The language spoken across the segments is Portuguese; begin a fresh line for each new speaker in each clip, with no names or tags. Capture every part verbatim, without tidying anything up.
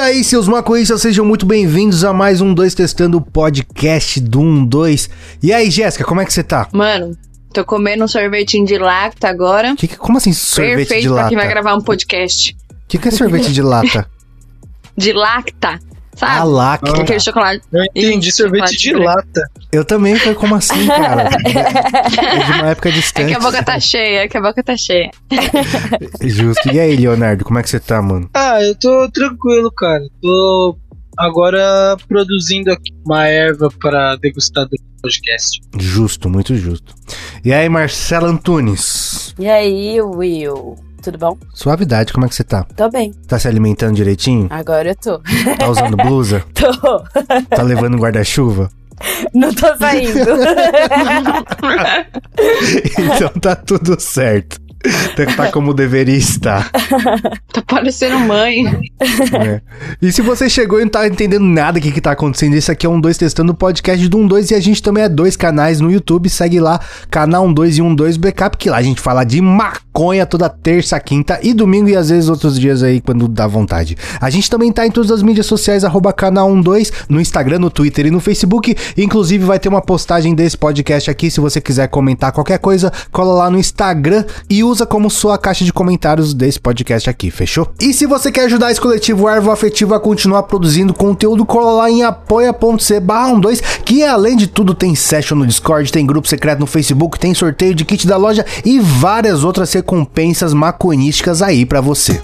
aí, seus maconhistas, sejam muito bem-vindos a mais um dois Testando o podcast do um dois. E aí, Jéssica, como é que você tá?
Mano, tô comendo um sorvetinho de lacta agora.
Que que, como assim sorvete
Perfeito
de lata?
pra quem vai gravar um podcast.
O que, que é sorvete de lata?
De lacta, sabe?
Ah, lacta.
Aquele chocolate.
Eu entendi,
Isso,
sorvete de lata.
Eu também falei, como assim, cara? É de uma época distante.
É que a boca tá cheia, é que a boca tá cheia.
Justo. E aí, Leonardo, como é que você tá, mano?
Ah, eu tô tranquilo, cara. Tô agora produzindo aqui uma erva para degustar do podcast.
Justo, muito justo. E aí, Marcela Antunes?
E aí, Will? Tudo bom?
Suavidade, como é que você tá?
Tô bem.
Tá se alimentando direitinho?
Agora eu tô.
Tá usando blusa?
Tô.
Tá levando guarda-chuva?
Não tô saindo.
Então tá tudo certo. Tá como deveria estar.
Tá parecendo mãe.
É. E se você chegou e não tá entendendo nada do que, que tá acontecendo, esse aqui é um dois Testando o podcast do um dois, e a gente também é dois canais no YouTube. Segue lá, canal um dois e um dois Backup, que lá a gente fala de maconha toda terça, quinta e domingo, e às vezes outros dias aí quando dá vontade. A gente também tá em todas as mídias sociais, arroba canal um dois, no Instagram, no Twitter e no Facebook. Inclusive vai ter uma postagem desse podcast aqui, se você quiser comentar qualquer coisa, cola lá no Instagram e usa como sua caixa de comentários desse podcast aqui, fechou? E se você quer ajudar esse coletivo Arvo Afetivo a continuar produzindo conteúdo, cola lá em apoia.c barra um dois, que além de tudo tem session no Discord, tem grupo secreto no Facebook, tem sorteio de kit da loja e várias outras recompensas maconísticas aí pra você.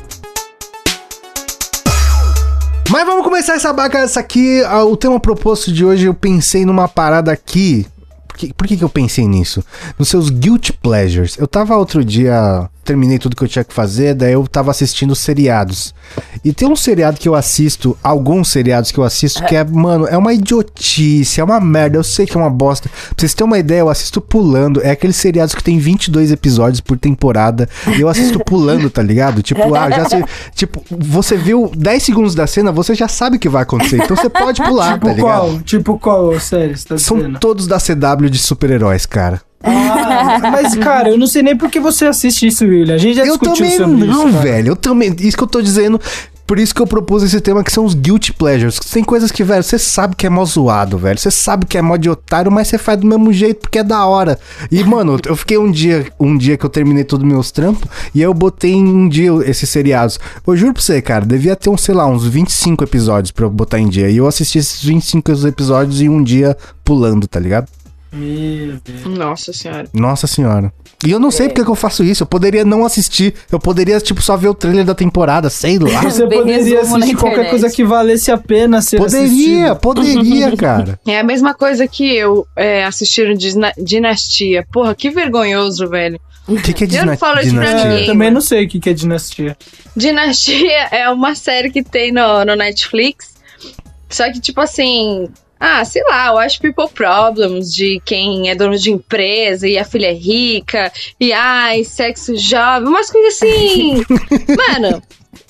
Mas vamos começar essa bagaça aqui. O tema proposto de hoje, eu pensei numa parada aqui. Por que, por que que eu pensei nisso? Nos seus guilty pleasures. Eu tava outro dia, terminei tudo que eu tinha que fazer, daí eu tava assistindo seriados. E tem um seriado que eu assisto, alguns seriados que eu assisto, que é, mano, é uma idiotice, é uma merda, eu sei que é uma bosta. Pra vocês terem uma ideia, eu assisto pulando. É aqueles seriados que tem vinte e dois episódios por temporada, e eu assisto pulando, tá ligado? Tipo, ah, já sei, tipo, você viu dez segundos da cena, você já sabe o que vai acontecer, então você pode pular,
tipo
tá ligado?
Qual? Tipo qual série você tá
São
dizendo?
todos da C W de super-heróis, cara.
Ah, mas, cara, eu não sei nem por que você assiste isso, William. A gente já
Eu
discutiu
também
sobre
não,
isso, cara.
velho. Eu também. Isso que eu tô dizendo. Por isso que eu propus esse tema, que são os guilty pleasures. Tem coisas que, velho, você sabe que é mó zoado, velho. Você sabe que é mó de otário, mas você faz do mesmo jeito porque é da hora. E, mano, eu fiquei um dia, um dia que eu terminei todos os meus trampos, e aí eu botei em um dia esses seriados. Eu juro pra você, cara, devia ter, uns, sei lá, uns vinte e cinco episódios pra eu botar em dia. E eu assisti esses vinte e cinco episódios em um dia pulando, tá ligado?
Meu Deus.
Nossa senhora.
Nossa senhora. E eu não sei porque que eu faço isso. Eu poderia não assistir. Eu poderia, tipo, só ver o trailer da temporada, sei lá.
Você
Bem
poderia
resumo na
assistir qualquer
internet.
coisa que valesse a pena ser
Poderia,
assistido.
poderia, cara.
É a mesma coisa que eu é, assistindo Disna- Dinastia. Porra, que vergonhoso, velho.
O que, que é
Eu não
dina-
falo isso pra
dinastia?
É,
ninguém.
eu também não sei o que que é dinastia.
Dinastia é uma série que tem no, no Netflix. Só que, tipo assim... Ah, sei lá, eu acho people problems de quem é dono de empresa e a filha é rica. E, ai, sexo jovem. Umas coisas assim... Mano...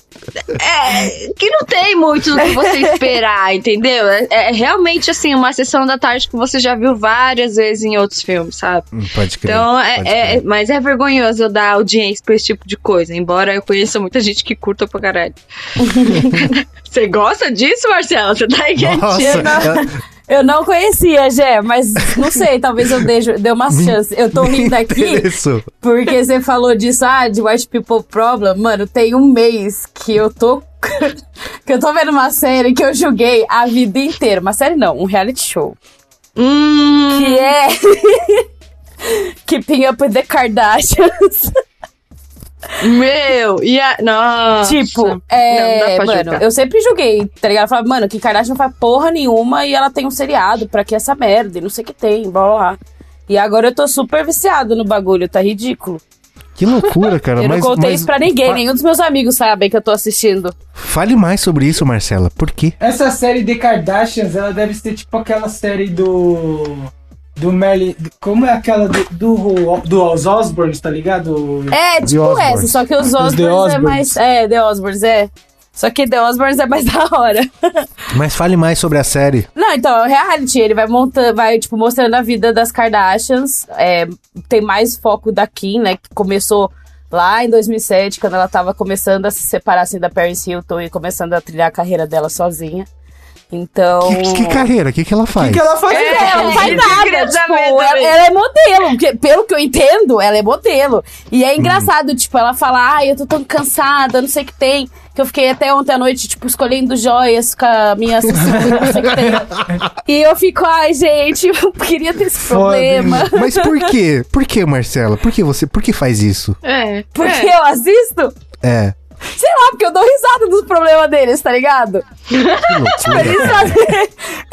É, que não tem muito do que você esperar, entendeu? É, é realmente, assim, uma sessão da tarde que você já viu várias vezes em outros filmes, sabe?
Hum, Pode crer.
Então, é,
pode
é-
crer.
mas é vergonhoso eu dar audiência pra esse tipo de coisa, embora eu conheça muita gente que curta pra caralho. Você gosta disso, Marcelo? Você tá aí
Nossa,
quietinha?
ela-
Eu não conhecia, Gé, mas não sei, talvez eu dê, dê uma chance. Eu tô rindo aqui
Isso.
porque você falou disso, ah, de White People Problem. Mano, tem um mês que eu tô... que eu tô vendo uma série que eu julguei a vida inteira. Uma série não, um reality show.
Hum,
Que é... Keeping Up with the Kardashians.
meu, e a... Nossa.
Tipo,
Não,
é,
não dá pra
mano,
julgar.
eu sempre julguei, tá ligado? Eu falava, mano, que Kardashian não faz porra nenhuma e ela tem um seriado, pra que essa merda? E não sei o que tem, blá blá blá. E agora eu tô super viciado no bagulho, tá ridículo.
Que loucura, cara.
eu não
mas,
contei
mas-
isso pra ninguém,
fa-
nenhum dos meus amigos sabem que eu tô assistindo.
Fale mais sobre isso, Marcela. Por quê?
Essa série The Kardashians, ela deve ser tipo aquela série do... Do Merlin... Como é aquela do... Do, do Os Osbournes, tá ligado?
É,
The
tipo
Osbournes.
essa, só que os
Os The
Osbournes é
Osbournes.
mais... É, The Osbournes, é. Só que The Osbournes é mais da hora.
Mas fale mais sobre a série.
Não, então, é o reality, ele vai montando, vai, tipo, mostrando a vida das Kardashians. É, tem mais foco da Kim, né, que começou Lá em dois mil e sete, quando ela tava começando a se separar assim da Paris Hilton e começando a trilhar a carreira dela sozinha. Então...
Que, que carreira? O que, que ela
O
faz?
que, que ela faz?
É, ela não faz
isso que eu queria
nada, tipo,
saber
ela,
também.
ela é modelo, porque, pelo que eu entendo, ela é modelo. E é engraçado, tipo, ela fala, ai, eu tô tão cansada, não sei o que tem, que eu fiquei até ontem à noite, tipo, escolhendo joias com a minha assessora, não sei o que tem. E eu fico, ai, gente, eu queria ter esse
Foda,
problema.
Mas por quê? Por que, Marcela? Por que você, por que faz isso?
É.
Porque
é.
eu assisto,
É.
sei lá, porque eu dou risada dos problemas deles, tá ligado?
Que loucura.
Eles fazem,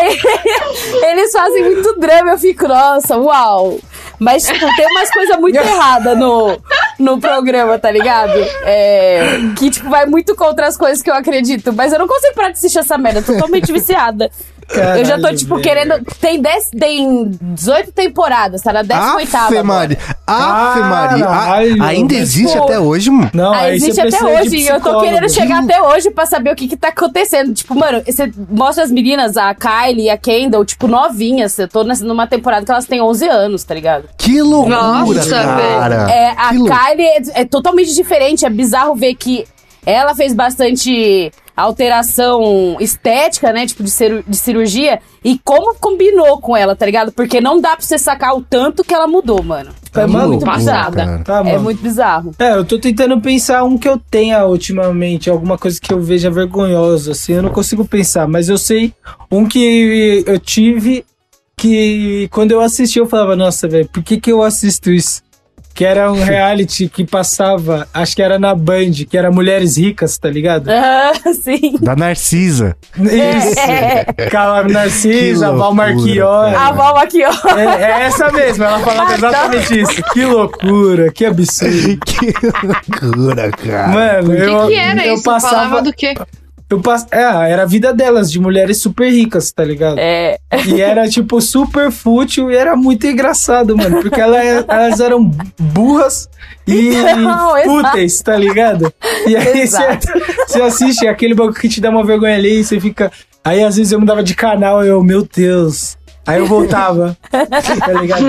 eles fazem muito drama, eu fico, nossa, uau. Mas, tipo, tem umas coisas muito erradas no, no programa, tá ligado? É, que, tipo, vai muito contra as coisas que eu acredito. Mas eu não consigo parar de assistir essa merda, eu tô totalmente viciada.
Caralho,
eu já tô, tipo,
velho.
querendo... Tem, dez, tem dezoito temporadas, tá na décima oitava
Ave
agora.
Maria. Ave Maria. A-
Caralho,
ainda
mas,
existe
pô,
até hoje, mano.
Não,
Aí
aí você
existe até
precisa de
hoje, e eu tô
psicólogo.
querendo chegar até hoje pra saber o que que tá acontecendo. Tipo, mano, você mostra as meninas, a Kylie e a Kendall, tipo, novinhas. Eu tô nessa- numa temporada que elas têm onze anos, tá ligado?
Que loucura,
Nossa,
cara.
É, a
Que lou-
Kylie é, é totalmente diferente. É bizarro ver que ela fez bastante alteração estética, né? Tipo, de, ciru- de cirurgia. E como combinou com ela, tá ligado? Porque não dá pra você sacar o tanto que ela mudou, mano. Foi
Tá
muito
maluco,
bizarro.
cara.
Tá,
É
mano.
muito bizarro.
É, eu tô tentando pensar um que eu tenha ultimamente, alguma coisa que eu veja vergonhosa, assim, eu não consigo pensar, mas eu sei um que eu tive que quando eu assisti eu falava, nossa, velho, por que que eu assisto isso? Que era um reality que passava, acho que era na Band, que era Mulheres Ricas, tá ligado?
Ah, sim.
Da Narcisa.
Isso.
É.
Calma, Narcisa,
Que
Val
loucura,
Marchiori.
cara.
A Val aqui, ó.
É, é essa mesmo, ela falava exatamente isso. Que loucura, que absurdo.
Que loucura, cara.
Mano,
O que,
eu,
que era
eu
isso?
passava.
Falava do quê?
Eu pass... É, era a vida delas, de mulheres super ricas, tá ligado?
É.
E era, tipo, super fútil e era muito engraçado, mano. Porque ela, elas eram burras e
Então,
fúteis, tá ligado? E aí você,
Exato.
você assiste aquele bagulho que te dá uma vergonha ali e você fica... Aí às vezes eu mudava de canal e eu, meu Deus... Aí eu voltava, tá ligado?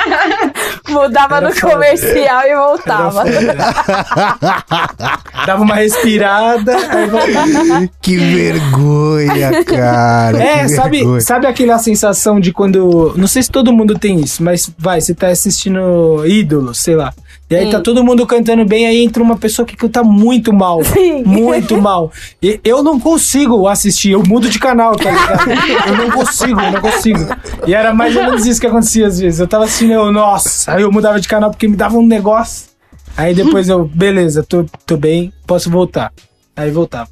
Mudava
Era
no
foda.
comercial e voltava.
Dava uma respirada, aí voltava.
Que vergonha, cara.
É,
que
sabe,
vergonha.
sabe aquela sensação de quando... Não sei se todo mundo tem isso, mas vai, você tá assistindo Ídolos, sei lá. E aí tá todo mundo cantando bem, aí entra uma pessoa que canta muito mal.
Sim.
Muito mal. E eu não consigo assistir, eu mudo de canal, tá ligado? Eu não consigo, eu não consigo. E era mais ou menos isso que acontecia às vezes. Eu tava assistindo, eu, nossa, aí eu mudava de canal porque me dava um negócio. Aí depois eu, beleza, tô, tô bem, posso voltar. Aí voltava.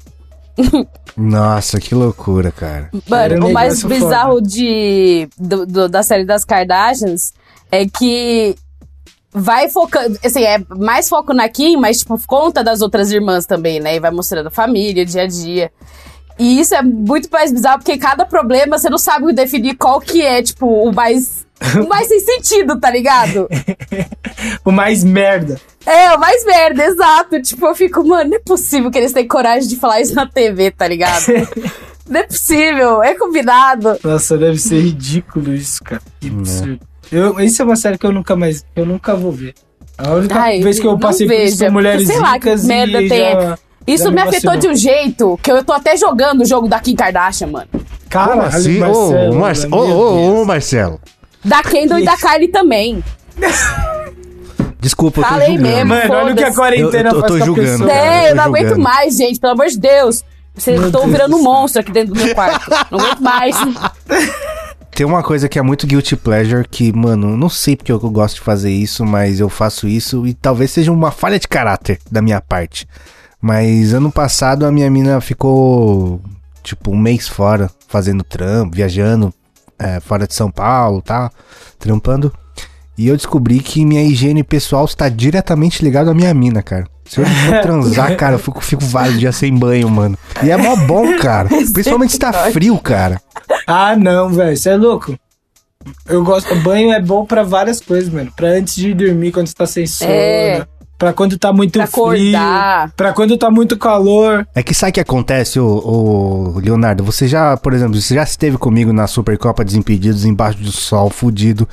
Nossa, que loucura, cara.
Era
Mano,
um
o mais
negócio
bizarro de, do- do- da série das Kardashians é que vai focando, assim, é mais foco na Kim, mas, tipo, conta das outras irmãs também, né? E vai mostrando a família, dia a dia. E isso é muito mais bizarro, porque cada problema você não sabe definir qual que é, tipo, o mais... o mais sem sentido, tá ligado?
O mais merda.
É, o mais merda, exato. Tipo, eu fico, mano, não é possível que eles tenham coragem de falar isso na T V, tá ligado? Não é possível, é combinado.
Nossa, deve ser ridículo isso, cara. Que absurdo. Eu, isso é uma série que eu nunca mais. Eu nunca vou ver. A única
Ai,
vez que eu
não
passei por isso
veja,
foi Mulheres
porque sei lá que
Ricas
merda
e
tem.
já,
Isso
já
me afetou
vacinou.
de um jeito que eu tô até jogando o jogo da Kim Kardashian, mano.
Cara,
Como assim? Ô, Marce- ô, ô, ô, Marcelo.
Da Kendall e da Kylie também.
Desculpa, eu tô
Falei
julgando.
mesmo.
Mano, olha o que a
Foda-se.
quarentena
Eu- eu tô
faz com a
julgando,
pessoa.
cara.
É, eu não
tô
aguento
julgando.
mais, gente, pelo amor de Deus. Vocês
Meu
estão
Deus
virando
do
um
céu.
monstro aqui dentro do meu quarto. Não aguento mais.
Tem uma coisa que é muito guilty pleasure que, mano, não sei porque eu gosto de fazer isso, mas eu faço isso e talvez seja uma falha de caráter da minha parte. Mas ano passado a minha mina ficou, tipo, um mês fora, fazendo trampo, viajando é, fora de São Paulo, tá? Trampando. E eu descobri que minha higiene pessoal está diretamente ligada à minha mina, cara. Se eu for transar, cara, eu fico, fico vários dias sem banho, mano. E é mó bom, cara. Principalmente se tá frio, cara.
Ah, não, velho. Você é louco. Eu gosto. Banho é bom pra várias coisas, mano. Pra antes de dormir, quando você tá sem sono.
É.
Pra quando tá muito
Pra
frio.
acordar.
Pra quando tá muito calor.
É que sabe o que acontece, ô, ô, Leonardo? Você já, por exemplo, você já esteve comigo na Supercopa Desimpedidos embaixo do sol fudido,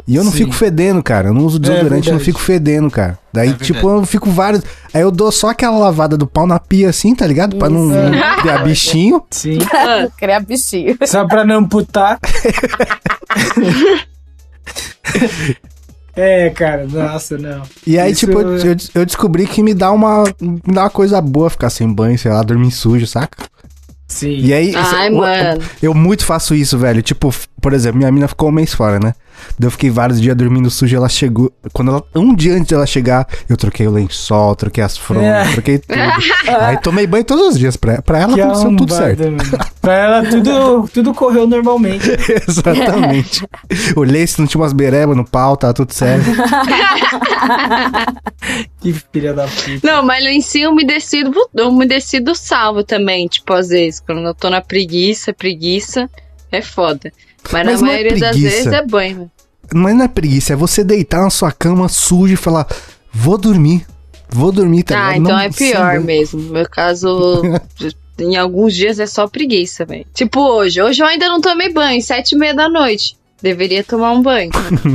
E eu não
Sim.
fico fedendo, cara. Eu não uso desodorante,
É
eu não fico fedendo, cara. Daí,
É
tipo, eu fico vários... Aí eu dou só aquela lavada do pau na pia, assim, tá ligado? Pra não,
Isso.
não criar bichinho.
Sim.
Criar bichinho.
Só pra não amputar. É, cara, nossa, não.
E aí,
Isso
tipo, eu,
é-
eu, eu descobri que me dá uma... Me dá uma coisa boa ficar sem banho, sei lá, dormir sujo, saca?
Sim.
E aí...
Ai,
eu,
mano.
Eu, eu muito faço isso, velho. Tipo, f- por exemplo, minha mina ficou um mês fora, né? Daí eu fiquei vários dias dormindo sujo, ela chegou... Quando ela... Um dia antes dela chegar, eu troquei o lençol, troquei as fronhas,
É.
troquei tudo. Aí tomei banho todos os dias. Pra, pra ela
Que
aconteceu tudo
arrombada,
certo.
mano. Pra ela, tudo, tudo correu normalmente.
Exatamente. Olhei se não tinha umas berebas no pau, tá tudo certo.
Que filha da puta.
Não, mas lencinho umedecido, umedecido salva também, tipo, às vezes. Quando eu tô na preguiça, preguiça, é foda. Mas,
Mas
na
não é
maioria das
preguiça.
vezes é banho, mano.
Mas não é preguiça, é você deitar na sua cama sujo e falar, vou dormir. Vou dormir, tá
Ah,
ligado?
então
Não-
é
sem
pior
banho.
mesmo. No meu caso, em alguns dias é só preguiça, velho. Tipo hoje. Hoje eu ainda não tomei banho, sete e meia da noite. Deveria tomar um banho.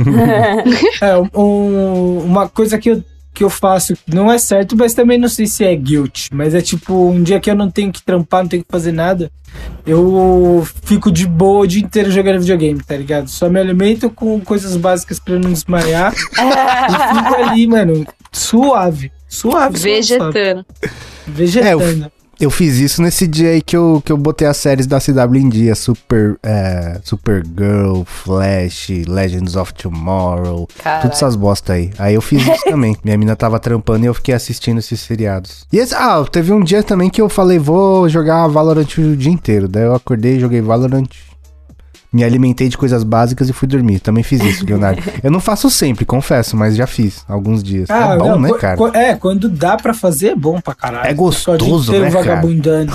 É, um- uma coisa que eu, que eu faço que não é certo, mas também não sei se é guilt. Mas é tipo, um dia que eu não tenho que trampar, não tenho que fazer nada, eu fico de boa o dia inteiro jogando videogame, tá ligado? Só me alimento com coisas básicas pra não desmaiar. E fico ali, mano, suave. Suave, suave, suave.
Vegetando.
Vegetando.
Eu fiz isso nesse dia aí que eu, que eu botei as séries da C W em dia. Super, é, Supergirl, Flash, Legends of Tomorrow.
Caralho.
Todas essas bosta aí. Aí eu fiz isso também. Minha mina tava trampando e eu fiquei assistindo esses seriados. E esse, ah, teve um dia também que eu falei, vou jogar Valorant o dia inteiro. Daí eu acordei, joguei Valorant, me alimentei de coisas básicas e fui dormir. Também fiz isso, Leonardo. Eu não faço sempre, confesso, mas já fiz alguns dias.
Ah,
é bom,
não,
né,
qu-
cara?
qu- É, quando dá pra fazer é bom pra caralho.
É gostoso,
Ficar o dia inteiro
né, cara?
vagabundando.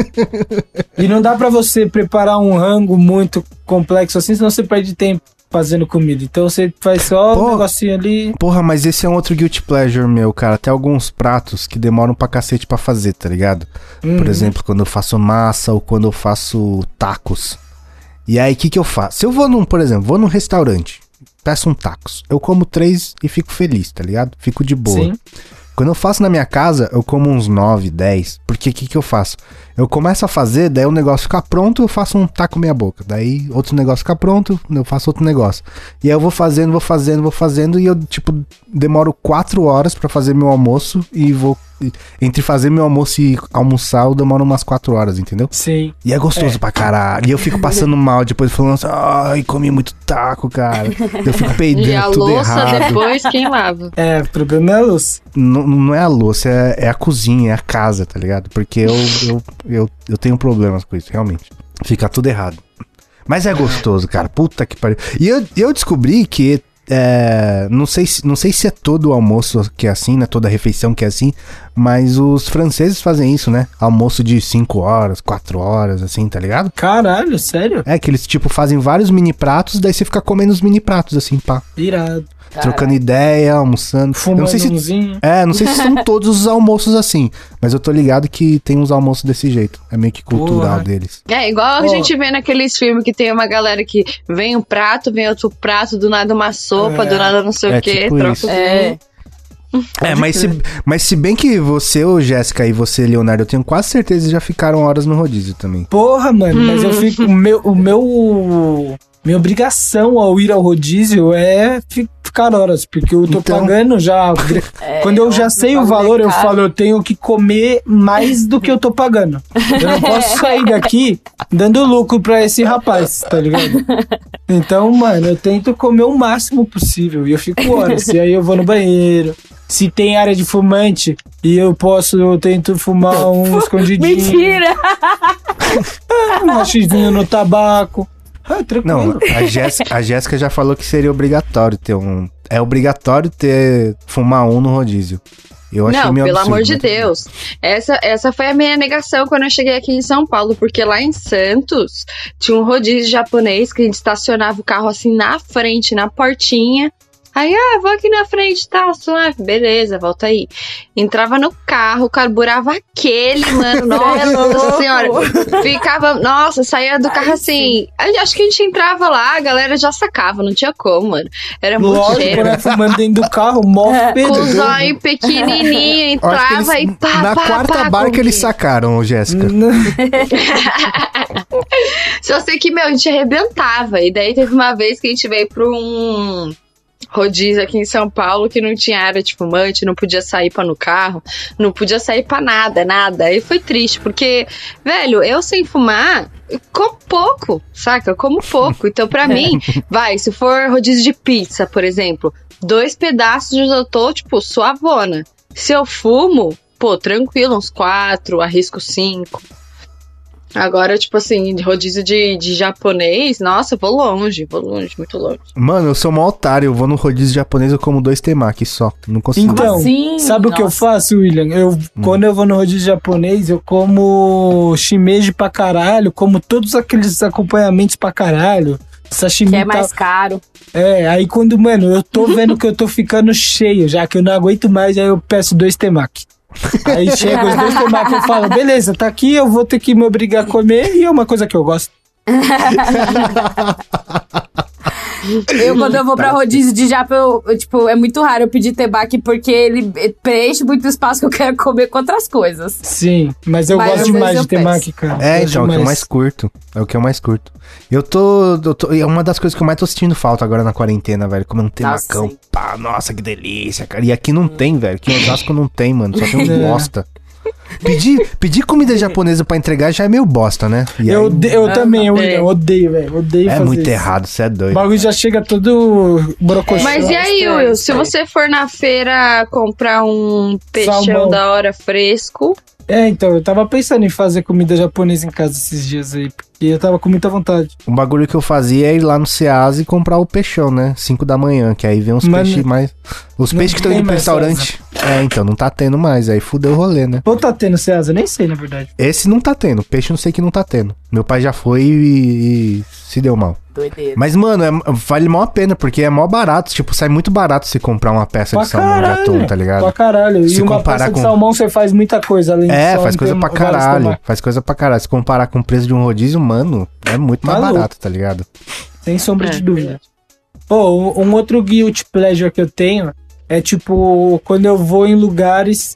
E não dá pra você preparar um rango muito complexo assim, senão você perde tempo fazendo comida. Então você faz só
Pô.
um negocinho ali.
Porra, mas esse é um outro guilty pleasure meu, cara. Tem alguns pratos que demoram pra cacete pra fazer, tá ligado? Por
Uhum.
exemplo, quando eu faço massa ou quando eu faço tacos. E aí, o que que eu faço? Se eu vou num, por exemplo, vou num restaurante, peço um tacos. Eu como três e fico feliz, tá ligado? Fico de boa.
Sim.
Quando eu faço na minha casa, eu como uns nove, dez. Porque o que que eu faço? Eu começo a fazer, daí o negócio fica pronto, eu faço um taco meia boca. Daí outro negócio fica pronto, eu faço outro negócio. E aí eu vou fazendo, vou fazendo, vou fazendo. E eu, tipo, demoro quatro horas pra fazer meu almoço. E vou... Entre fazer meu almoço e almoçar, eu demoro umas quatro horas, entendeu?
Sim.
E é gostoso
É.
pra caralho. E eu fico passando mal depois, falando assim, ai, comi muito taco, cara. Eu fico peidando
E a
tudo
louça
errado.
depois, quem lava?
É, o problema é a luz.
Não, não é a louça, é, é a cozinha, é a casa, tá ligado? Porque eu, eu, eu, eu tenho problemas com isso, realmente. Fica tudo errado. Mas é gostoso, cara. Puta que pariu. E eu, eu descobri que... É, não, sei se, não sei se é todo o almoço que é assim, né? Toda refeição que é assim. Mas os franceses fazem isso, né? Almoço de cinco horas, quatro horas, assim, tá ligado?
Caralho, sério?
É que eles, tipo, fazem vários mini pratos, daí você fica comendo os mini pratos, assim, pá.
Irado.
Trocando ideia, almoçando. Eu
Fumando
não sei se
umzinho.
É, não sei se são todos os almoços assim, mas eu tô ligado que tem uns almoços desse jeito. É meio que cultural
Porra.
deles.
É, igual a
Ó.
gente vê naqueles filmes que tem uma galera que vem um prato, vem outro prato, do nada uma sopa,
É.
do nada não sei
É
o quê,
tipo
troca
isso.
tudo.
É.
É, mas se, mas se bem que você, ô Jéssica, e você, Leonardo, eu tenho quase certeza que já ficaram horas no rodízio também.
Porra, mano, mas eu fico. O meu. O meu minha obrigação ao ir ao rodízio é fi- ficar horas, porque eu tô
Então.
pagando já.
É,
Quando eu já
óbvio,
sei o
bagulho é
valor, eu
caro.
falo, eu tenho que comer mais do que eu tô pagando. Eu não posso sair daqui dando lucro pra esse rapaz, tá ligado? Então, mano, eu tento comer o máximo possível e eu fico horas. E aí eu vou no banheiro. Se tem área de fumante e eu posso, eu tento fumar um escondidinho.
Mentira!
Um rachizinho no tabaco. Ah, tranquilo.
Não, a Jéssica, a Jéssica já falou que seria obrigatório ter um... É obrigatório ter... Fumar um no rodízio. Eu achei
Não,
meio
pelo
absurdo,
amor de
mas tudo bem.
Deus. Essa, essa foi a minha negação quando eu cheguei aqui em São Paulo, porque lá em Santos tinha um rodízio japonês que a gente estacionava o carro assim na frente, na portinha. Aí, ah, vou aqui na frente, tá, suave, beleza, volta aí. Entrava no carro, carburava aquele, mano, nossa senhora. Ficava, nossa, saía do carro assim. Acho que a gente entrava lá, a galera já sacava, não tinha como, mano. Era muito
Lógico,
cheiro.
né? Fumando dentro do carro, mó
Com o zóio pequenininho, entrava
eles,
e pá,
na
pá,
quarta
pá,
barca
comia.
eles sacaram, Jéssica.
Só sei que, meu, a gente arrebentava. E daí teve uma vez que a gente veio pra um rodízio aqui em São Paulo que não tinha área de fumante, não podia sair pra no carro, não podia sair pra nada, nada. Aí foi triste, porque, velho, eu sem fumar, eu como pouco, saca? Eu como pouco. Então, pra mim, vai, se for rodízio de pizza, por exemplo, dois pedaços eu tô, tipo, suavona. Se eu fumo, pô, tranquilo, uns quatro, arrisco cinco. Agora, tipo assim, rodízio de, de japonês, nossa, eu vou longe, vou longe, muito longe.
Mano, eu sou mó otário, eu vou no rodízio japonês, eu como dois temaki só, não consigo.
Então,
assim?
sabe o que eu
Nossa.
faço, William? Eu,
Hum.
Quando eu vou no rodízio japonês, eu como shimeji pra caralho, como todos aqueles acompanhamentos pra caralho. Sashimi
Que é
e
mais
tal.
caro.
É, aí quando, mano, eu tô vendo que eu tô ficando cheio, já que eu não aguento mais, aí eu peço dois temaki. Aí chega os dois temaki, eu falo, beleza, tá aqui, eu vou ter que me obrigar a comer, e é uma coisa que eu gosto.
Eu, quando eu vou pra rodízio de japa, eu, eu, tipo, é muito raro eu pedir temaki porque ele preenche muito espaço que eu quero comer com outras coisas.
Sim, mas eu
Mas
gosto
às vezes
demais
eu
de temaki, cara.
É,
Gosto
então, é o que eu
demais.
mais curto. É o que eu mais curto. Eu tô, eu tô. É uma das coisas que eu mais tô sentindo falta agora na quarentena, velho. Comer um temacão.
sim.
Pá, nossa, que delícia, cara. E aqui não tem, velho. Aqui em Osasco não tem, mano. Só tem um
É.
bosta. Pedir, pedir comida japonesa pra entregar já é meio bosta, né? E
Eu,
aí,
ode- eu também, William,
é.
odeio, velho. Odeio
é
fazer
muito
isso.
errado, você é
O
doido.
bagulho já chega todo brocochô.
Mas e aí,
estranho,
Will, se
estranho.
você for na feira comprar um peixão
Salmão.
da hora fresco,
É, então, eu tava pensando em fazer comida japonesa em casa esses dias aí, porque eu tava com muita vontade.
Um bagulho que eu fazia é ir lá no Ceasa e comprar o peixão, né? cinco da manhã, que aí vem uns
Mas
peixes
não-
mais... Os
não
peixes que estão
tem
indo pro
mais
restaurante. É, então, não tá tendo mais. Aí fudeu o rolê, né?
Ou tá tendo Ceasa? Nem sei, na verdade.
Esse não tá tendo. Peixe eu não sei que não tá tendo. Meu pai já foi e, e se deu mal.
Doideira.
Mas, mano, é- vale mó a pena, porque é mó barato. Tipo, sai muito barato se comprar uma peça
Pra
de salmão de atum, tá
Pra
ligado?
caralho.
Se
E uma
comparar
peça de
com-
salmão você faz muita coisa além de
É,
só
faz
ter
coisa pra
vários
caralho.
temakis.
Faz coisa pra caralho. Se comparar com o preço de um rodízio, mano, é muito mais
Tá louco.
barato, tá ligado?
Sem sombra
É,
de dúvida. Pô, um um outro guilty pleasure que eu tenho é tipo, quando eu vou em lugares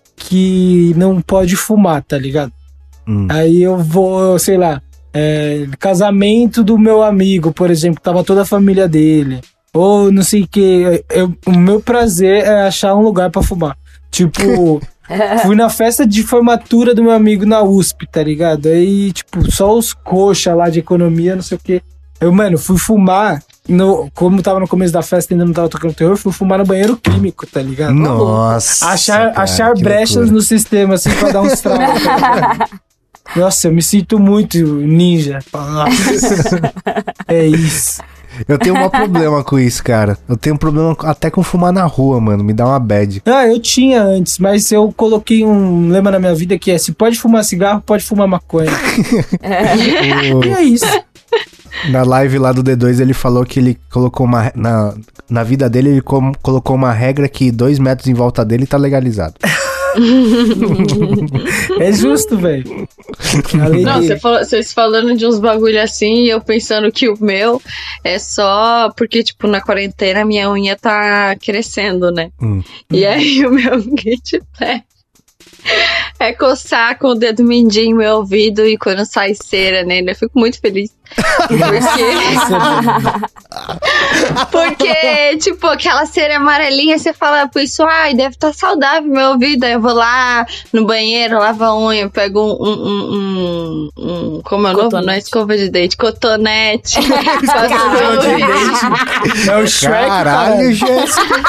que não pode fumar, tá ligado?
Hum.
Aí eu vou, sei lá, é, casamento do meu amigo, por exemplo, tava toda a família dele. Ou não sei o que. Eu, o meu prazer é achar um lugar pra fumar. Tipo, fui na festa de formatura do meu amigo na U S P, tá ligado? Aí, tipo, só os coxa lá de economia, não sei o que. Eu, mano, fui fumar. No, como tava no começo da festa e ainda não tava tocando terror, fui fumar no banheiro químico, tá ligado?
Nossa.
Achar,
cara,
achar
que
brechas
loucura.
no sistema, assim, pra dar uns traumas. tá ligado? Nossa, eu me sinto muito ninja. Nossa. É isso.
Eu tenho um problema com isso, cara. Eu tenho um problema até com fumar na rua, mano. Me dá uma bad.
Ah, eu tinha antes, mas eu coloquei um lema na minha vida que é: se pode fumar cigarro, pode fumar maconha. E é isso.
Na live lá do D dois, ele falou que ele colocou uma... Na, na vida dele, ele com- colocou uma regra que dois metros em volta dele tá legalizado.
É justo, velho. A lei
não,
dele.
você falou- vocês falando de uns bagulho assim e eu pensando que o meu é só porque, tipo, na quarentena minha unha tá crescendo, né?
Hum.
E aí o meu guilty pleasure é coçar com o dedo mindinho meu ouvido e quando sai cera nele, eu fico muito feliz. Porque, porque tipo, aquela cera amarelinha, você fala, pô, isso, ai, deve estar saudável meu ouvido. Aí eu vou lá no banheiro, lavo a unha, pego um, um, um, um, um como é o nome?
Cotonete.
Não é escova de dente, cotonete. Passo no meu ouvido.
É o Shrek,
Caralho,
cara.
Jéssica.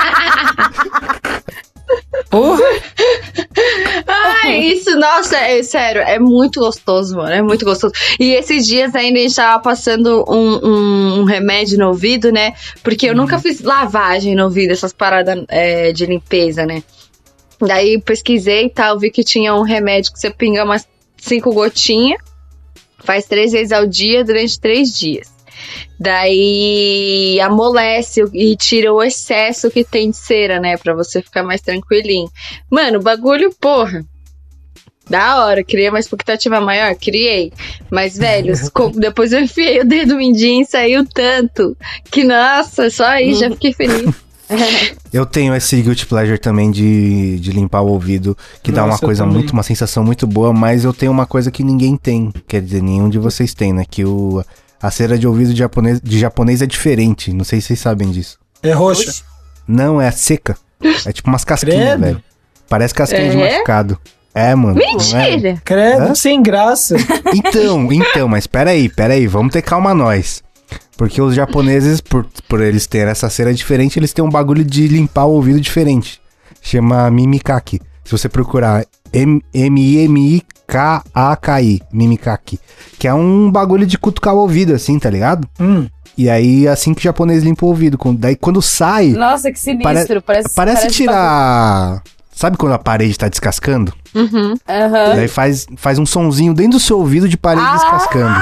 Porra.
Ai, isso, nossa, é sério, é muito gostoso, mano, é muito gostoso. E esses dias ainda a gente tava passando um, um, um remédio no ouvido, né? Porque eu nunca fiz lavagem no ouvido, essas paradas é, de limpeza, né? Daí pesquisei e tal, vi que tinha um remédio que você pinga umas cinco gotinhas, faz três vezes ao dia durante três dias. Daí amolece e tira o excesso que tem de cera, né? Pra você ficar mais tranquilinho. Mano, o bagulho, porra. Da hora, criei uma expectativa maior? Criei. Mas, velho, depois eu enfiei o dedo mindinho e saiu tanto. Que, nossa, só aí já fiquei feliz.
Eu tenho esse guilty pleasure também de, de limpar o ouvido, que
Nossa,
dá uma coisa
também.
muito, uma sensação muito boa, mas eu tenho uma coisa que ninguém tem, quer dizer, nenhum de vocês tem, né? Que o, a cera de ouvido de japonês, de japonês é diferente, não sei se vocês sabem disso.
É roxa.
Não, é seca. É tipo umas casquinhas,
Credo.
velho. Parece casquinha de
É?
machucado. É, mano. não é?
Mentira!
Credo,
Hã?
sem graça.
Então, então, mas peraí, peraí, vamos ter calma nós. Porque os japoneses, por, por eles terem essa cera diferente, eles têm um bagulho de limpar o ouvido diferente. Chama mimikaki. Se você procurar M I M I K A K I, mimikaki. Que é um bagulho de cutucar o ouvido, assim, tá ligado?
Hum.
E aí, assim que o japonês limpa o ouvido. com- Daí quando sai,
Nossa, que sinistro.
Pare-
parece,
parece tirar... Sabe quando a parede tá descascando?
Uhum.
Aham.
Daí faz, faz um sonzinho dentro do seu ouvido de parede
Ah!
descascando.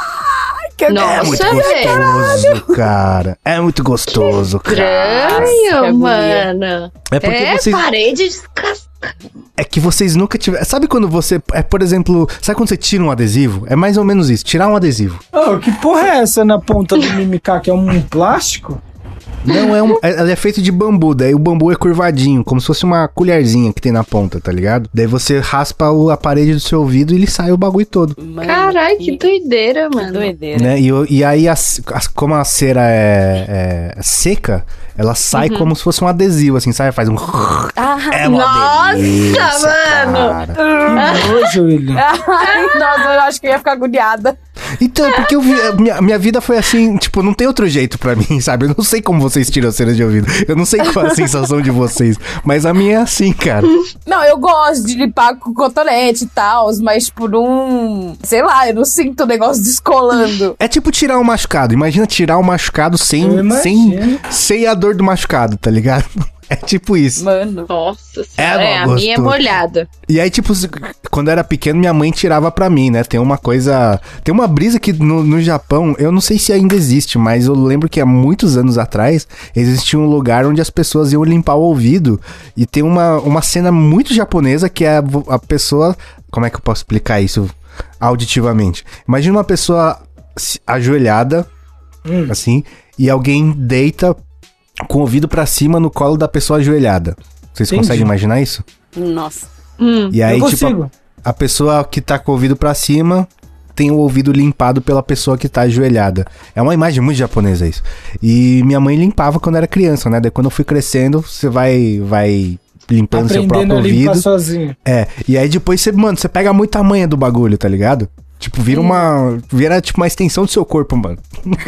É
Nossa,
muito
velho.
gostoso, cara. É muito gostoso, cara.
Estranho,
Nossa,
mano.
É porque
É,
vocês.
parede descascada.
É que vocês nunca tiveram. Sabe quando você. É, por exemplo, sabe quando você tira um adesivo? É mais ou menos isso. Tirar um adesivo.
Oh, que porra é essa na ponta do mimikaki? É um plástico?
Não é um. é- Ela é feito de bambu, daí o bambu é curvadinho, como se fosse uma colherzinha que tem na ponta, tá ligado? Daí você raspa o- a parede do seu ouvido e ele sai o bagulho todo.
Mano,
Caralho, que doideira,
que
mano.
doideira.
Né? E, o- e aí, as- as- como a cera é, é seca, ela sai como se fosse um adesivo, assim, sabe? Faz um.
Ah,
É uma
Nossa,
delícia,
mano!
cara.
Que nojo, William.
Ai, nossa, eu acho que eu ia ficar agoniada.
Então, é porque eu vi, minha, minha vida foi assim, tipo, não tem outro jeito pra mim, sabe? Eu não sei como vocês tiram cera de ouvido. Eu não sei qual é a sensação de vocês, mas a minha é assim, cara.
Não, eu gosto de limpar com cotonete e tal, mas tipo, não. Sei lá, eu não sinto o negócio descolando.
É tipo tirar um machucado. Imagina tirar um machucado
Eu
sem,
imagino.
sem, sem a dor do machucado, tá ligado? É tipo isso.
Mano.
Nossa
É,
senhora. É, a
gostoso.
minha é molhada.
E aí, tipo, quando eu era pequeno, minha mãe tirava pra mim, né? Tem uma coisa... Tem uma brisa que no, no Japão, eu não sei se ainda existe, mas eu lembro que há muitos anos atrás, existia um lugar onde as pessoas iam limpar o ouvido. E tem uma, uma cena muito japonesa que é a, a pessoa... Como é que eu posso explicar isso auditivamente? Imagina uma pessoa se- ajoelhada,
Hum.
assim, e alguém deita com o ouvido pra cima no colo da pessoa ajoelhada. Vocês
Entendi.
conseguem imaginar isso?
Nossa.
Hum.
E aí,
eu
tipo,
consigo.
a pessoa que tá com o ouvido pra cima tem o ouvido limpado pela pessoa que tá ajoelhada. É uma imagem muito japonesa isso. E minha mãe limpava quando era criança, né? Daí quando eu fui crescendo, você vai vai limpando seu
Aprendendo
próprio
a limpar
ouvido.
sozinho.
É, e aí depois você, mano, você pega muita manha do bagulho, tá ligado? Tipo, vira uma. Vira tipo uma extensão do seu corpo, mano.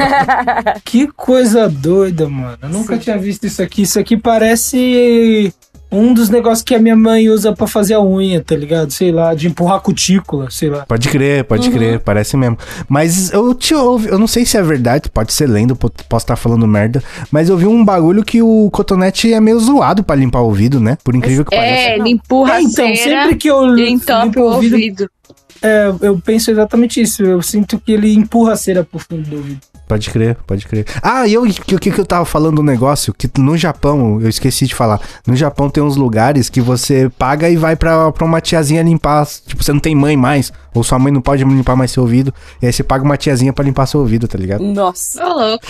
Que coisa doida, mano. Eu nunca tinha visto isso aqui. Isso aqui parece um dos negócios que a minha mãe usa pra fazer a unha, tá ligado? Sei lá, de empurrar a cutícula, sei lá.
Pode crer, pode crer, parece mesmo. Mas eu te ouvi, eu não sei se é verdade, pode ser lenda, po- posso estar falando merda, mas eu vi um bagulho que o cotonete é meio zoado pra limpar o ouvido, né? Por incrível que pareça.
É, ele empurra
É,
a
então,
cera
sempre que eu
e entope
limpo
o ouvido.
é, eu penso exatamente isso. Eu sinto que ele empurra a cera pro fundo do ouvido.
Pode crer, pode crer. Ah, e eu, o que, que eu tava falando um negócio, que no Japão, eu esqueci de falar, no Japão tem uns lugares que você paga e vai pra, pra uma tiazinha limpar, tipo, você não tem mãe mais, ou sua mãe não pode limpar mais seu ouvido, e aí você paga uma tiazinha pra limpar seu ouvido, tá ligado?
Nossa.
Ô, louco.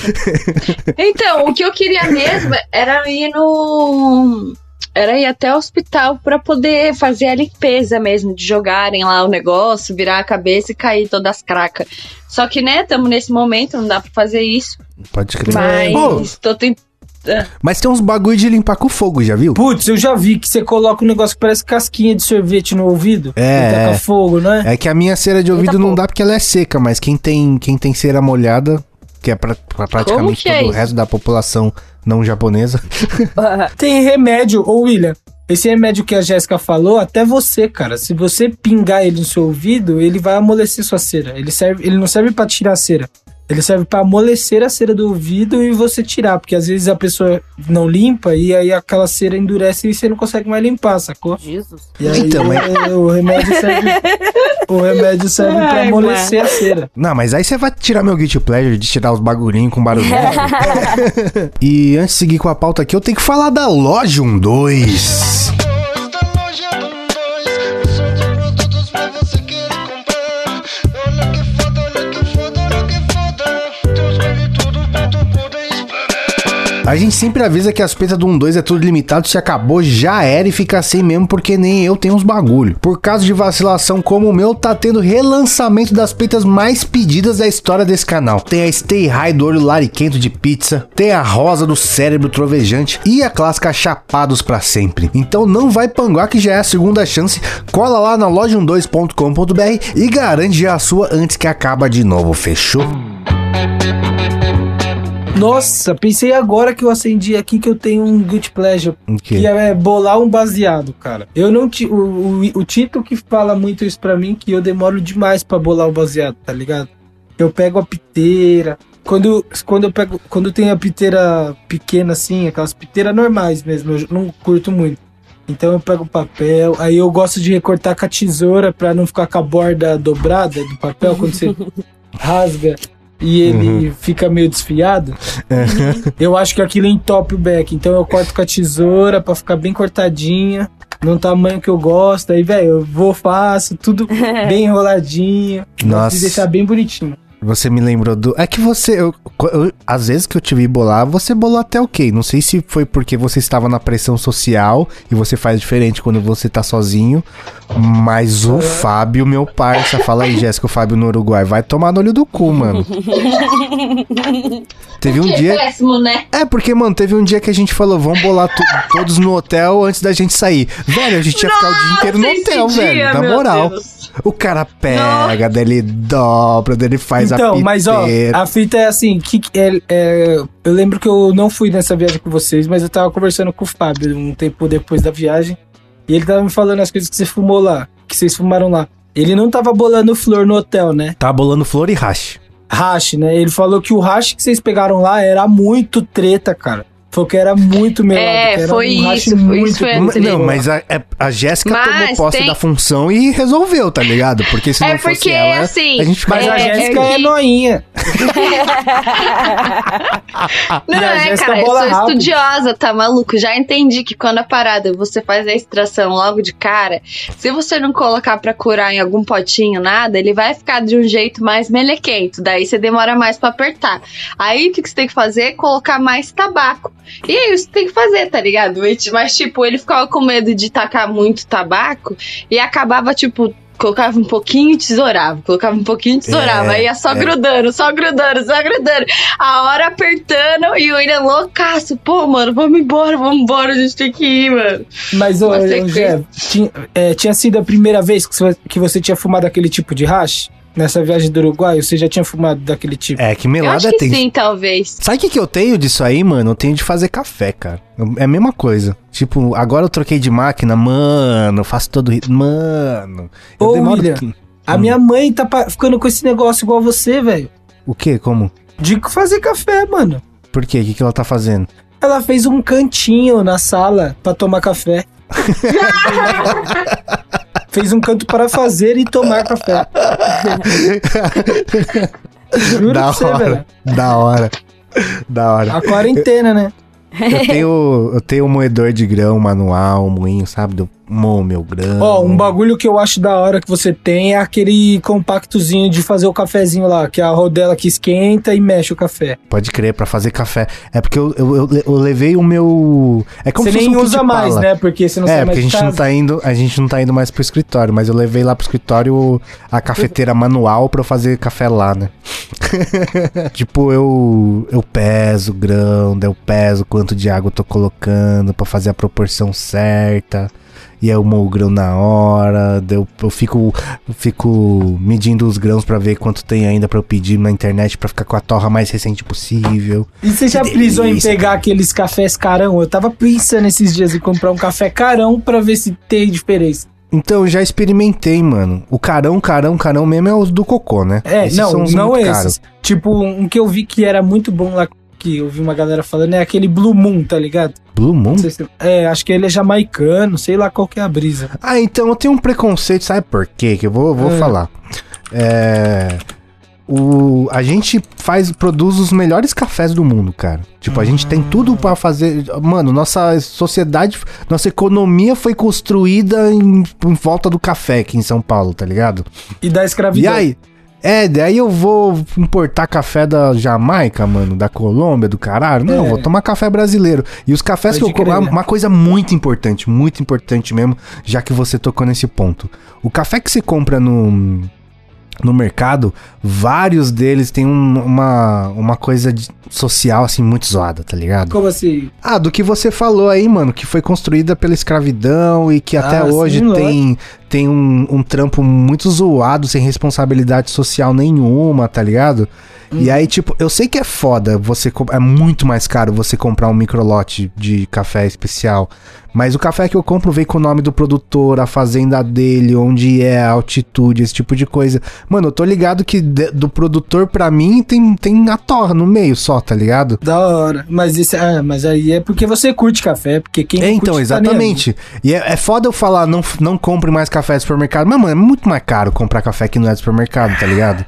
Então, o que eu queria mesmo era ir no... Era ir até o hospital pra poder fazer a limpeza mesmo, de jogarem lá o negócio, virar a cabeça e cair todas as cracas. Só que, né, estamos nesse momento, não dá pra fazer isso.
Pode crer.
Mas
Pô,
tô tentando...
mas tem uns bagulho de limpar com fogo, já viu?
Putz, eu já vi que você coloca um negócio que parece casquinha de sorvete no ouvido.
É,
E taca
é.
fogo, não é?
É que a minha cera de ouvido
Eita,
não
pô.
dá porque ela é seca, mas quem tem, quem tem cera molhada, que é pra, pra praticamente
que é
todo o
isso?
resto da população não japonesa.
Tem remédio, ô William. Esse remédio que a Jéssica falou, até você, cara. Se você pingar ele no seu ouvido, ele vai amolecer sua cera. Ele, serve, ele não serve pra tirar a cera. Ele serve pra amolecer a cera do ouvido e você tirar, porque às vezes a pessoa não limpa e aí aquela cera endurece e você não consegue mais limpar, sacou?
Jesus.
E aí
Então, mas-
é, o remédio serve, o remédio serve pra
Ai,
amolecer a cera.
Não, mas aí você vai tirar meu guilty pleasure de tirar os bagulhinhos com barulho. E antes de seguir com a pauta aqui, eu tenho que falar da Loja um dois.
Da loja um dois, são de produtos pra você querer comprar. Olha que foda, olha que foda, olha que foda. Tu escolhe tudo pra tu poder explorar.
A gente sempre avisa que as petas do um dois é tudo limitado, se acabou, já era e fica assim mesmo, porque nem eu tenho uns bagulho. Por caso de vacilação como o meu, tá tendo relançamento das petas mais pedidas da história desse canal. Tem a Stay High do olho lariquento de pizza, tem a rosa do cérebro trovejante e a clássica Chapados pra sempre. Então não vai panguar que já é a segunda chance, cola lá na loja um dois ponto com ponto b r e garante já a sua antes que acaba de novo, fechou?
Nossa, pensei agora que eu acendi aqui que eu tenho um guilty pleasure.
O quê?
Que é bolar um baseado, cara. Eu não ti, o, o, o Tito que fala muito isso pra mim, que eu demoro demais pra bolar o baseado, tá ligado? Eu pego a piteira. Quando, quando eu pego. Quando tem a piteira pequena assim, aquelas piteiras normais mesmo, eu não curto muito. Então eu pego o papel, aí eu gosto de recortar com a tesoura pra não ficar com a borda dobrada do papel quando você rasga. E ele uhum. fica meio desfiado. Eu acho que aquilo entope o beck. Então eu corto com a tesoura pra ficar bem cortadinha, no tamanho que eu gosto. Aí, velho, eu vou, faço tudo bem enroladinho.
Nossa.
E deixar bem bonitinho.
Você me lembrou do... É que você... Eu, eu, às vezes que eu te vi bolar, você bolou até ok. Não sei se foi porque você estava na pressão social e você faz diferente quando você tá sozinho. Mas o Fábio, meu parça... Fala aí, Jéssica, o Fábio no Uruguai. Vai tomar no olho do cu, mano. Teve um
que
dia...
péssimo, né?
É, porque, mano, teve um dia que a gente falou, vamos bolar to- todos no hotel antes da gente sair. Velho, a gente ia ficar o dia inteiro no
Nossa,
hotel,
esse
velho.
dia,
Na
meu
moral.
Deus.
O cara pega, daí ele dobra, daí ele faz a
Então,
piteira.
mas ó, a fita é assim, que, é, é, eu lembro que eu não fui nessa viagem com vocês, mas eu tava conversando com o Fábio um tempo depois da viagem, e ele tava me falando as coisas que você fumou lá, que vocês fumaram lá. Ele não tava bolando flor no hotel, né?
Tá bolando flor e hash.
Hash, né? Ele falou que o hash que vocês pegaram lá era muito treta, cara. Falou que era muito melado.
É,
que era
foi
um hash
isso, foi
muito
isso, foi
Não,
treta.
mas a, a Jéssica
Mas
tomou posse
tem-
da função e resolveu, tá ligado? Porque se
É
não fosse
porque,
ela,
assim,
a gente ficava...
Mas a
É,
Jéssica
é
é,
que-
noinha.
Não,
E a
é,
Jéssica
cara, eu
bola
sou
rápido.
estudiosa, tá maluco? Já entendi que quando a parada você faz a extração logo de cara, se você não colocar pra curar em algum potinho, nada, ele vai ficar de um jeito mais melequento. Daí você demora mais pra apertar. Aí o que que você tem que fazer é colocar mais tabaco. E aí você tem que fazer, tá ligado? Mas, tipo, ele ficava com medo de tacar muito tabaco e acabava, tipo, colocava um pouquinho e tesourava, colocava um pouquinho e tesourava,
É,
aí ia só
é.
grudando, só grudando, só grudando. A hora apertando e o William loucaço. Pô, mano, vamos embora, vamos embora, a gente tem que ir, mano.
Mas, ô,
Uma
ô,
sequência.
Gé, tinha, é, tinha sido a primeira vez que você, que você tinha fumado aquele tipo de hash? Nessa viagem do Uruguai, você já tinha fumado daquele tipo?
É, que
Eu
melada
acho que
tem...
sim, talvez.
Sabe o que, que eu tenho disso aí, mano? Eu tenho de fazer café, cara. Eu- É a mesma coisa. Tipo, agora eu troquei de máquina, mano, eu faço todo... ri- Mano... Eu
Ô,
demoro...
William,
que-
A minha mãe tá pa- ficando com esse negócio igual você, velho.
O quê? Como?
De fazer café, mano.
Por quê? O que, que ela tá fazendo?
Ela fez um cantinho na sala pra tomar café. Fez um canto para fazer e tomar café. Juro
Da
pra você,
hora.
velho.
Da hora. Da hora.
A quarentena, né?
Eu tenho, eu tenho um moedor de grão manual, um moinho, sabe? Eu moo meu grão.
Ó, um bagulho que eu acho da hora que você tem é aquele compactozinho de fazer o cafezinho lá, que é a rodela que esquenta e mexe o café.
Pode crer, pra fazer café. É porque eu, eu, eu, eu levei o meu... É como
Você
se fosse
nem
um kit
usa mais,
pala.
né? Porque você não
É,
sai mais
porque a
de
gente, não
casa.
tá indo, a gente não tá indo mais pro escritório, mas eu levei lá pro escritório a cafeteira manual pra eu fazer café lá, né? Tipo, eu eu peso o grão, daí eu peso quanto de água eu tô colocando pra fazer a proporção certa. E aí eu moo o grão na hora, daí eu, eu fico, eu fico medindo os grãos pra ver quanto tem ainda pra eu pedir na internet pra ficar com a torra mais recente possível.
E você já
Que
prisou em
delícia,
pegar
cara.
aqueles cafés carão? Eu tava pensando esses dias em comprar um café carão pra ver se tem diferença.
Então, eu já experimentei, mano. O carão, carão, carão mesmo é os do cocô, né?
É,
Esses
não,
são os
não
muito
esses.
caros.
Tipo, um que eu vi que era muito bom lá, que eu vi uma galera falando, é aquele Blue Moon, tá ligado?
Blue Moon?
Não sei se- É, acho que ele é jamaicano, sei lá qual que é a brisa.
Ah, então eu tenho um preconceito, sabe por quê? Que eu vou, vou
É.
falar. É... O, a gente faz, produz os melhores cafés do mundo, cara. Tipo, a gente tem tudo pra fazer. Mano, nossa sociedade, nossa economia foi construída em, em volta do café aqui em São Paulo, tá ligado?
E da
E
escravidão.
aí, é, daí eu vou importar café da Jamaica, mano, da Colômbia, do caralho. Não,
É.
vou tomar café brasileiro. E os cafés
Pode
que eu compro,
crer.
uma coisa muito importante, muito importante mesmo, já que você tocou nesse ponto. O café que você compra no, no mercado, vários deles têm um- uma, uma coisa de- social, assim, muito zoada, tá ligado?
Como assim?
Ah, do que você falou aí, mano, que foi construída pela escravidão e que até
Ah,
hoje
sim,
tem, tem um, um trampo muito zoado, sem responsabilidade social nenhuma, tá ligado? E aí, tipo, eu sei que é foda, você co- é muito mais caro você comprar um microlote de café especial, mas o café que eu compro vem com o nome do produtor, a fazenda dele, onde é, a altitude, esse tipo de coisa. Mano, eu tô ligado que de- do produtor pra mim tem, tem a torra no meio só, tá ligado?
Da hora. Mas isso é, mas aí é porque você curte café, porque quem
É,
não
então,
curte tá nem aí.
exatamente. E é, é foda eu falar, não, não compre mais café de supermercado. Mas, mano, é muito mais caro comprar café que não é de supermercado, tá ligado?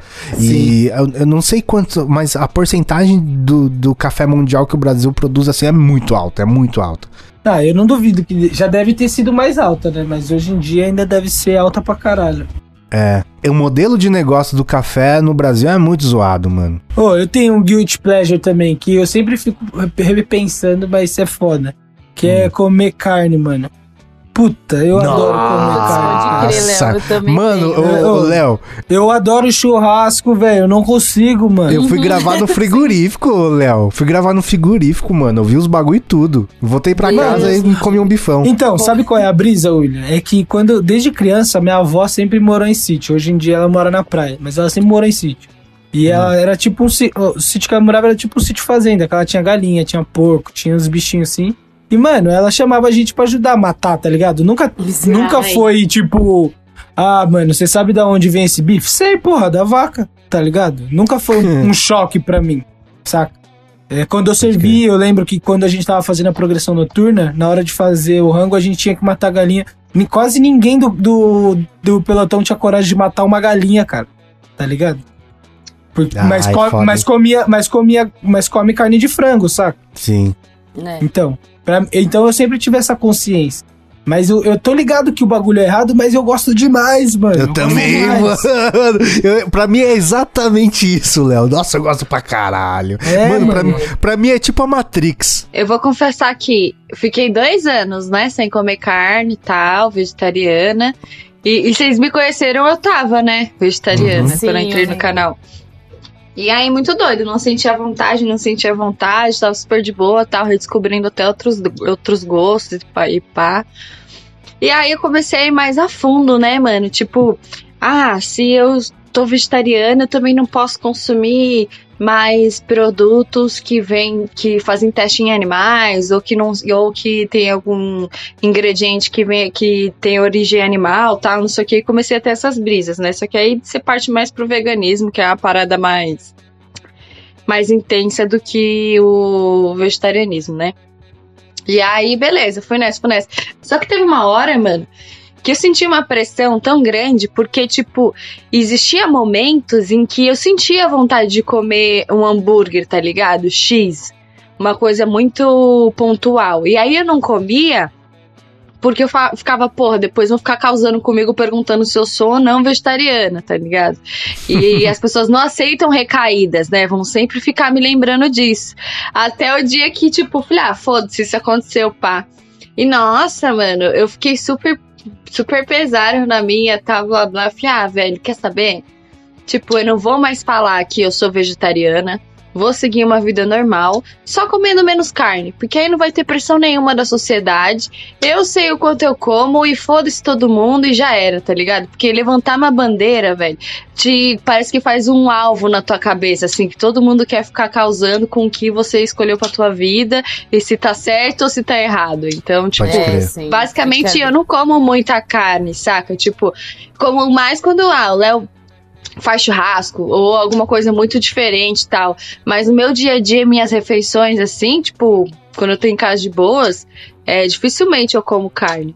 E eu, eu não sei quanto, mas a porcentagem do, do café mundial que o Brasil produz, assim, é muito alta, é muito alta.
Ah, eu não duvido que já deve ter sido mais alta, né? Mas hoje em dia ainda deve ser alta pra caralho.
É. O modelo de negócio do café no Brasil é muito zoado, mano.
Ô, eu tenho um guilty pleasure também, que eu sempre fico repensando, mas isso é foda. Que é comer carne, mano. Puta, eu adoro comer carne. cara.
Pode crer, Léo, eu também
Mano,
tenho.
ô, ô, Léo,
Eu adoro churrasco, velho. Eu não consigo, mano.
eu fui gravar no frigorífico, Léo. Fui gravar no frigorífico, mano. Eu vi os bagulho e tudo. Voltei pra
Meu
casa
Deus.
e comi um bifão.
Então, sabe qual é a brisa, William? É que quando, desde criança, minha avó sempre morou em sítio. Hoje em dia ela mora na praia, mas ela sempre morou em sítio. E ela era tipo um sítio. O sítio que ela morava era tipo um sítio fazenda, que ela tinha galinha, tinha porco, tinha uns bichinhos assim. E, mano, ela chamava a gente pra ajudar a matar, tá ligado? Nunca, nunca
Ai.
foi tipo. Ah, mano, você sabe da onde vem esse bife? Sei, porra, da vaca, tá ligado? Nunca foi um, um choque pra mim, saca? É, quando eu servi, eu lembro que quando a gente tava fazendo a progressão noturna, na hora de fazer o rango, a gente tinha que matar a galinha. Ni- Quase ninguém do, do, do pelotão tinha coragem de matar uma galinha, cara. Tá ligado? Porque,
Ai,
mas, co-
foda.
mas comia, mas comia, mas come carne de frango, saca?
Sim.
Né?
Então, pra- então eu sempre tive essa consciência. Mas eu, eu tô ligado que o bagulho é errado, mas eu gosto demais, mano.
Eu
gosto
também,
demais.
mano. Eu, pra mim é exatamente isso, Léo. Nossa, eu gosto pra caralho.
É,
mano, pra,
mano.
mim- pra mim é tipo a Matrix.
Eu vou confessar que eu fiquei dois anos, né, sem comer carne e tal, vegetariana. E, e vocês me conheceram, eu tava, né, vegetariana,
Uhum.
quando eu
Sim,
entrei
eu
no
lembro.
canal. E aí, muito doido, não sentia vontade, não sentia vontade, tava super de boa, tava redescobrindo até outros, outros gostos e pá, e pá. E aí eu comecei a ir mais a fundo, né, mano? Tipo, ah, se eu tô vegetariana, eu também não posso consumir mais produtos que vêm, que fazem teste em animais, ou que não, ou que tem algum ingrediente que vem, que tem origem animal, tal, não sei o que. E comecei a ter essas brisas, né? Só que aí você parte mais pro veganismo, que é uma parada mais mais intensa do que o vegetarianismo, né? E aí, beleza, fui nessa, fui nessa. Só que teve uma hora, mano, que eu senti uma pressão tão grande, porque, tipo, existia momentos em que eu sentia vontade de comer um hambúrguer, tá ligado? X. Uma coisa muito pontual. E aí eu não comia, porque eu fa- ficava, porra, depois vão ficar causando comigo, perguntando se eu sou ou não vegetariana, tá ligado? E as pessoas não aceitam recaídas, né? Vão sempre ficar me lembrando disso. Até o dia que, tipo, falei, ah, foda-se, isso aconteceu, pá. E nossa, mano, eu fiquei super, super pesado na minha, tá, blá, blá. Falei, ah, velho, quer saber? Tipo, eu não vou mais falar que eu sou vegetariana. vou seguir uma vida normal, só comendo menos carne, porque aí não vai ter pressão nenhuma da sociedade, eu sei o quanto eu como e foda-se todo mundo e já era, tá ligado? Porque levantar uma bandeira, velho, te, parece que faz um alvo na tua cabeça, assim, que todo mundo quer ficar causando com o que você escolheu pra tua vida e se tá certo ou se tá errado. Então, tipo,
Pode crer.
É, sim.
basicamente
Quero.
eu não como muita carne, saca? Tipo, como mais quando ah, o Léo faz churrasco ou alguma coisa muito diferente e tal. Mas no meu dia a dia, minhas refeições, assim, tipo, quando eu tô em casa de boas, é, dificilmente eu como carne.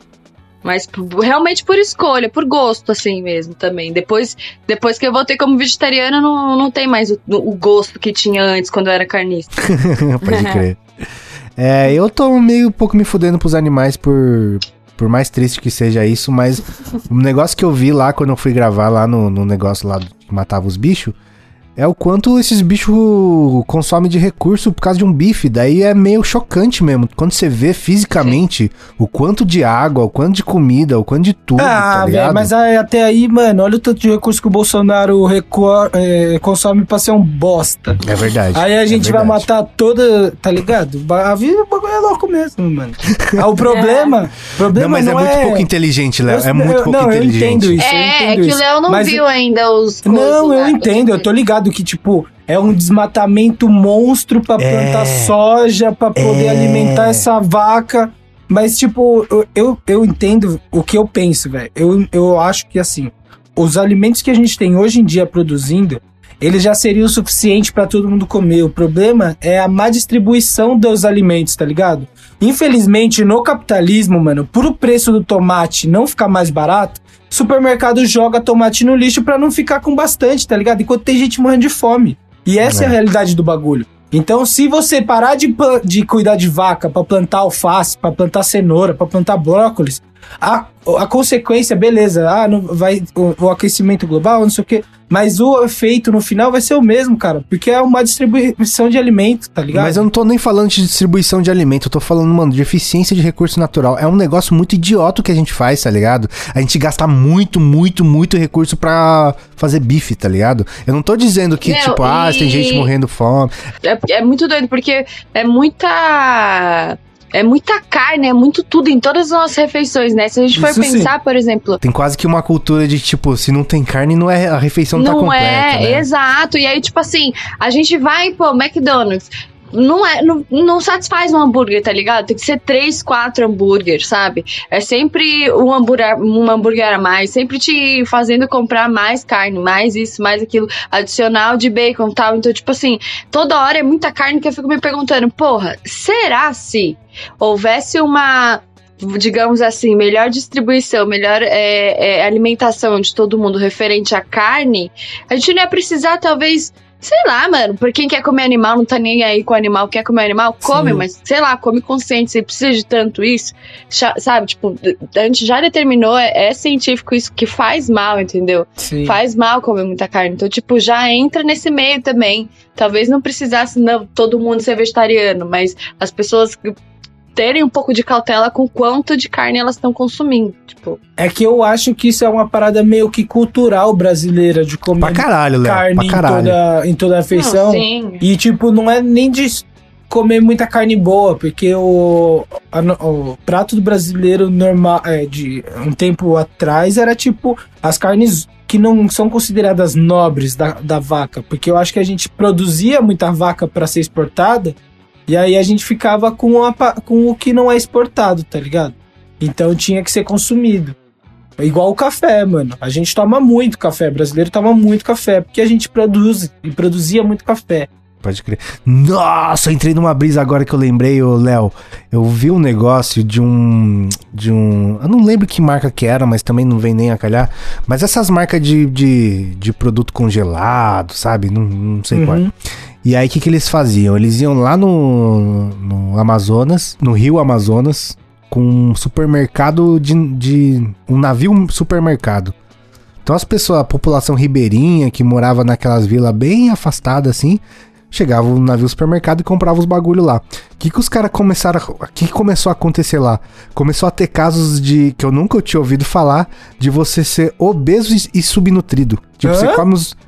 Mas p- realmente por escolha, por gosto, assim mesmo, também. Depois, depois que eu voltei como vegetariana, não, não tem mais o, o gosto que tinha antes, quando eu era carnista.
Pode crer. É, eu tô meio um pouco me fudendo pros animais por, por mais triste que seja isso, mas o negócio que eu vi lá quando eu fui gravar lá no, no negócio lá que matava os bichos, é o quanto esses bichos consomem de recurso por causa de um bife. Daí é meio chocante mesmo. Quando você vê fisicamente o quanto de água, o quanto de comida, o quanto de tudo,
Ah,
tá ligado?
velho, mas aí, até aí, mano, olha o tanto de recurso que o Bolsonaro recor- é, consome pra ser um bosta.
É verdade.
Aí a gente
é
vai
verdade.
matar toda, tá ligado? A vida, o bagulho é louco mesmo, mano. Ah, o problema, problema
Não, mas é
não
muito
é...
pouco inteligente, Léo.
Eu-
É muito
eu-
pouco
não, eu
inteligente.
entendo isso.
É, é
entendo
que
isso.
o Léo não
Mas-
viu ainda os
Não,
coisas
eu
lá,
entendo, eu tô ligado que, tipo, é um desmatamento monstro pra
É.
plantar soja, pra poder
É.
alimentar essa vaca. Mas, tipo, eu, eu, eu entendo o que eu penso, velho. Eu, eu acho que, assim, os alimentos que a gente tem hoje em dia produzindo, ele já seria o suficiente pra todo mundo comer. O problema é a má distribuição dos alimentos, tá ligado? Infelizmente, no capitalismo, mano, por o preço do tomate não ficar mais barato, o supermercado joga tomate no lixo pra não ficar com bastante, tá ligado? Enquanto tem gente morrendo de fome. E essa é,
É.
a realidade do bagulho. Então, se você parar de, pla- de cuidar de vaca pra plantar alface, pra plantar cenoura, pra plantar brócolis, a, a consequência, beleza, ah, não, vai, o, o aquecimento global, não sei o quê, mas o efeito no final vai ser o mesmo, cara, porque é uma distribuição de alimento, tá ligado?
Mas eu não tô nem falando de distribuição de alimento, eu tô falando, mano, de eficiência de recurso natural. É um negócio muito idiota que a gente faz, tá ligado? A gente gasta muito, muito, muito recurso pra fazer bife, tá ligado? Eu não tô dizendo que,
Não,
tipo, ah,
e-
tem gente morrendo de fome.
É, é muito doido, porque é muita. É muita carne, é muito tudo em todas as nossas refeições, né? Se a gente for
Isso sim.
pensar, por exemplo.
Tem quase que uma cultura de, tipo, se não tem carne, não é, a refeição não tá
Não
completa,
é,
né?
exato. E aí, tipo assim, a gente vai, pô, McDonald's. Não, é, não, não satisfaz um hambúrguer, tá ligado? Tem que ser três, quatro hambúrguer, sabe? É sempre um hambúrguer, um hambúrguer a mais, sempre te fazendo comprar mais carne, mais isso, mais aquilo, adicional de bacon e tal. Então, tipo assim, toda hora é muita carne que eu fico me perguntando, porra, será se houvesse uma, digamos assim, melhor distribuição, melhor é, é, alimentação de todo mundo referente à carne, a gente não ia precisar, talvez... Sei lá, mano, por quem quer comer animal, não tá nem aí com o animal, quer comer animal, come,
Sim.
mas sei lá, come consciente, você precisa de tanto isso, cha- sabe? Tipo, a gente já determinou, é, é científico isso, que faz mal, entendeu?
Sim.
Faz mal comer muita carne, então, tipo, já entra nesse meio também. Talvez não precisasse, não, todo mundo ser vegetariano, mas as pessoas terem um pouco de cautela com quanto de carne elas estão consumindo, tipo.
É que eu acho que isso é uma parada meio que cultural brasileira, de comer
Pra caralho, Léo,
carne
pra
em
caralho.
toda, em toda a refeição.
Não, sim.
E, tipo, não é nem de comer muita carne boa, porque o, a no- o prato do brasileiro normal, é, de um tempo atrás, era, tipo, as carnes que não são consideradas nobres da, da vaca, porque eu acho que a gente produzia muita vaca para ser exportada, e aí a gente ficava com, a pa- com o que não é exportado, tá ligado? Então tinha que ser consumido. Igual o café, mano. A gente toma muito café. O brasileiro toma muito café, porque a gente produz e produzia muito café.
Pode crer. Nossa, eu entrei numa brisa agora que eu lembrei, ô Léo. Eu vi um negócio de um. De um. Eu não lembro que marca que era, mas também não vem nem a calhar. Mas essas marcas de, de, de produto congelado, sabe? Não, não sei qual.
Uhum.
E aí, o que, que eles faziam? Eles iam lá no, no Amazonas, no Rio Amazonas, com um supermercado de, de. um navio supermercado. Então as pessoas, a população ribeirinha que morava naquelas vilas bem afastadas assim, chegava no navio supermercado e comprava os bagulho lá. O que que os caras começaram... O que que começou a acontecer lá? Começou a ter casos de... que eu nunca tinha ouvido falar, de você ser obeso e, e subnutrido. Tipo,
Hã?
você come os...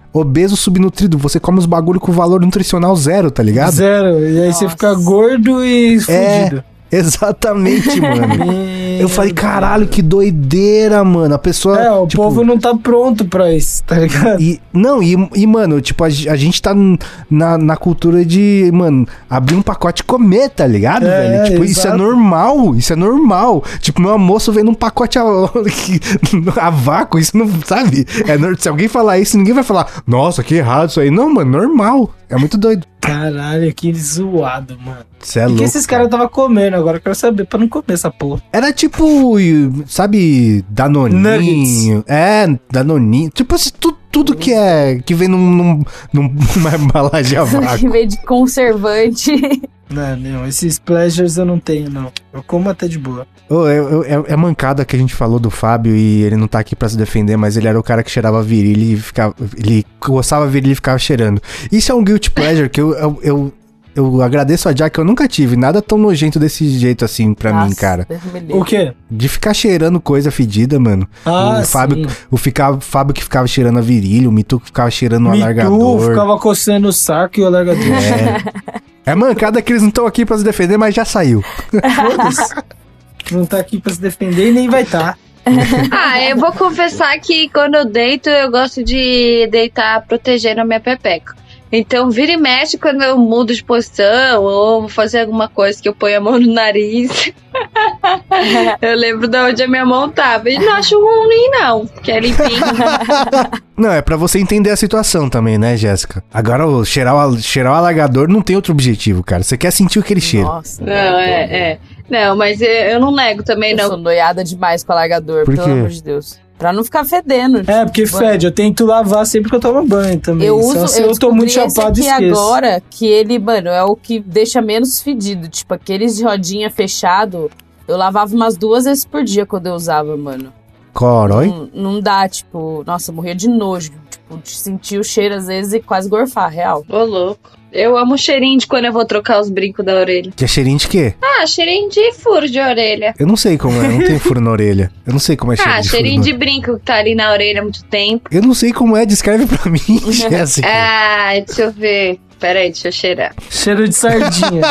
obeso, subnutrido. Você come os bagulho com valor nutricional zero, tá ligado?
Zero. E aí
Nossa.
você fica gordo e
É.
fudido.
Exatamente, mano. Eu falei, caralho, que doideira, mano. A pessoa.
É, o
tipo,
povo não tá pronto pra isso, tá ligado?
E, não, e, e, mano, tipo, a, a gente tá na, na cultura de, mano, abrir um pacote e comer, tá ligado,
É,
velho? Tipo, isso é
exato.
normal, isso é normal. Tipo, meu almoço vem num pacote a, a vácuo, isso não, sabe? É, nor- se alguém falar isso, ninguém vai falar, nossa, que errado isso aí. Não, mano, normal. É muito doido.
Caralho, que zoado, mano.
Você é
O que
louco.
esses caras tava comendo agora? Eu quero saber pra não comer essa porra.
Era tipo, sabe, Danoninho.
Nuggets.
É, Danoninho. Tipo assim, tu, tudo que é. Que vem num, num, numa embalagem a
Que
vácuo.
vem de conservante.
Não, não, esses pleasures eu não tenho, não. Eu como até de boa.
Ô, é, é, é mancada que a gente falou do Fábio e ele não tá aqui pra se defender, mas ele era o cara que cheirava virilha e ficava. Ele coçava a virilha e ficava cheirando. Isso é um guilty pleasure que eu. eu, eu eu agradeço a Jack que eu nunca tive nada tão nojento desse jeito assim pra mim,
Nossa,
cara.
Deus me livre.
O quê?
De ficar cheirando coisa fedida, mano.
Ah,
o Fábio,
sim.
o, ficava, o Fábio que ficava cheirando a virilha, o Mitu que ficava cheirando o
Me
alargador.
ficava coçando o saco e o alargador.
É. É mancada que eles não estão aqui pra se defender, mas já saiu.
Foda-se. Não tá aqui pra se defender e nem vai tá.
Ah, eu vou confessar que quando eu deito, eu gosto de deitar protegendo a minha pepeca. Então, vira e mexe quando eu mudo de posição ou vou fazer alguma coisa que eu ponho a mão no nariz. Eu lembro de onde a minha mão tava. E não acho ruim, não, porque é limpinho.
Não, é pra você entender a situação também, né, Jéssica? Agora, o cheirar o, cheirar o alargador não tem outro objetivo, cara. Você quer sentir aquele cheiro.
Nossa.
Não, é, é. Não, mas eu, eu não nego também,
Eu
não.
sou noiada demais com alargador,
Por
pelo
quê?
amor de Deus. Pra não ficar fedendo.
É, porque
Tipo,
fede, eu tento lavar sempre que eu tomo banho também.
Eu
Só
uso,
se
eu,
eu tô muito
descobri
chapado e
esse aqui
esqueço.
agora, que ele, mano, é o que deixa menos fedido. Tipo, aqueles de rodinha fechado, eu lavava umas duas vezes por dia quando eu usava, mano.
Corói?
Não, não dá, tipo, nossa, eu morria de nojo. Tipo, de sentir o cheiro às vezes e quase gorfar, real.
Ô, louco. Eu amo o cheirinho de quando eu vou trocar os brincos da orelha.
Que é cheirinho de quê?
Ah, cheirinho de furo de orelha.
Eu não sei como é, eu não tenho furo na orelha. Eu não sei como é cheiro
Ah,
de
cheirinho
furo
de
na...
brinco que tá ali na orelha há muito tempo.
Eu não sei como é, descreve pra mim, Jéssica.
Ah, deixa eu ver. Pera aí, deixa eu cheirar.
Cheiro de sardinha.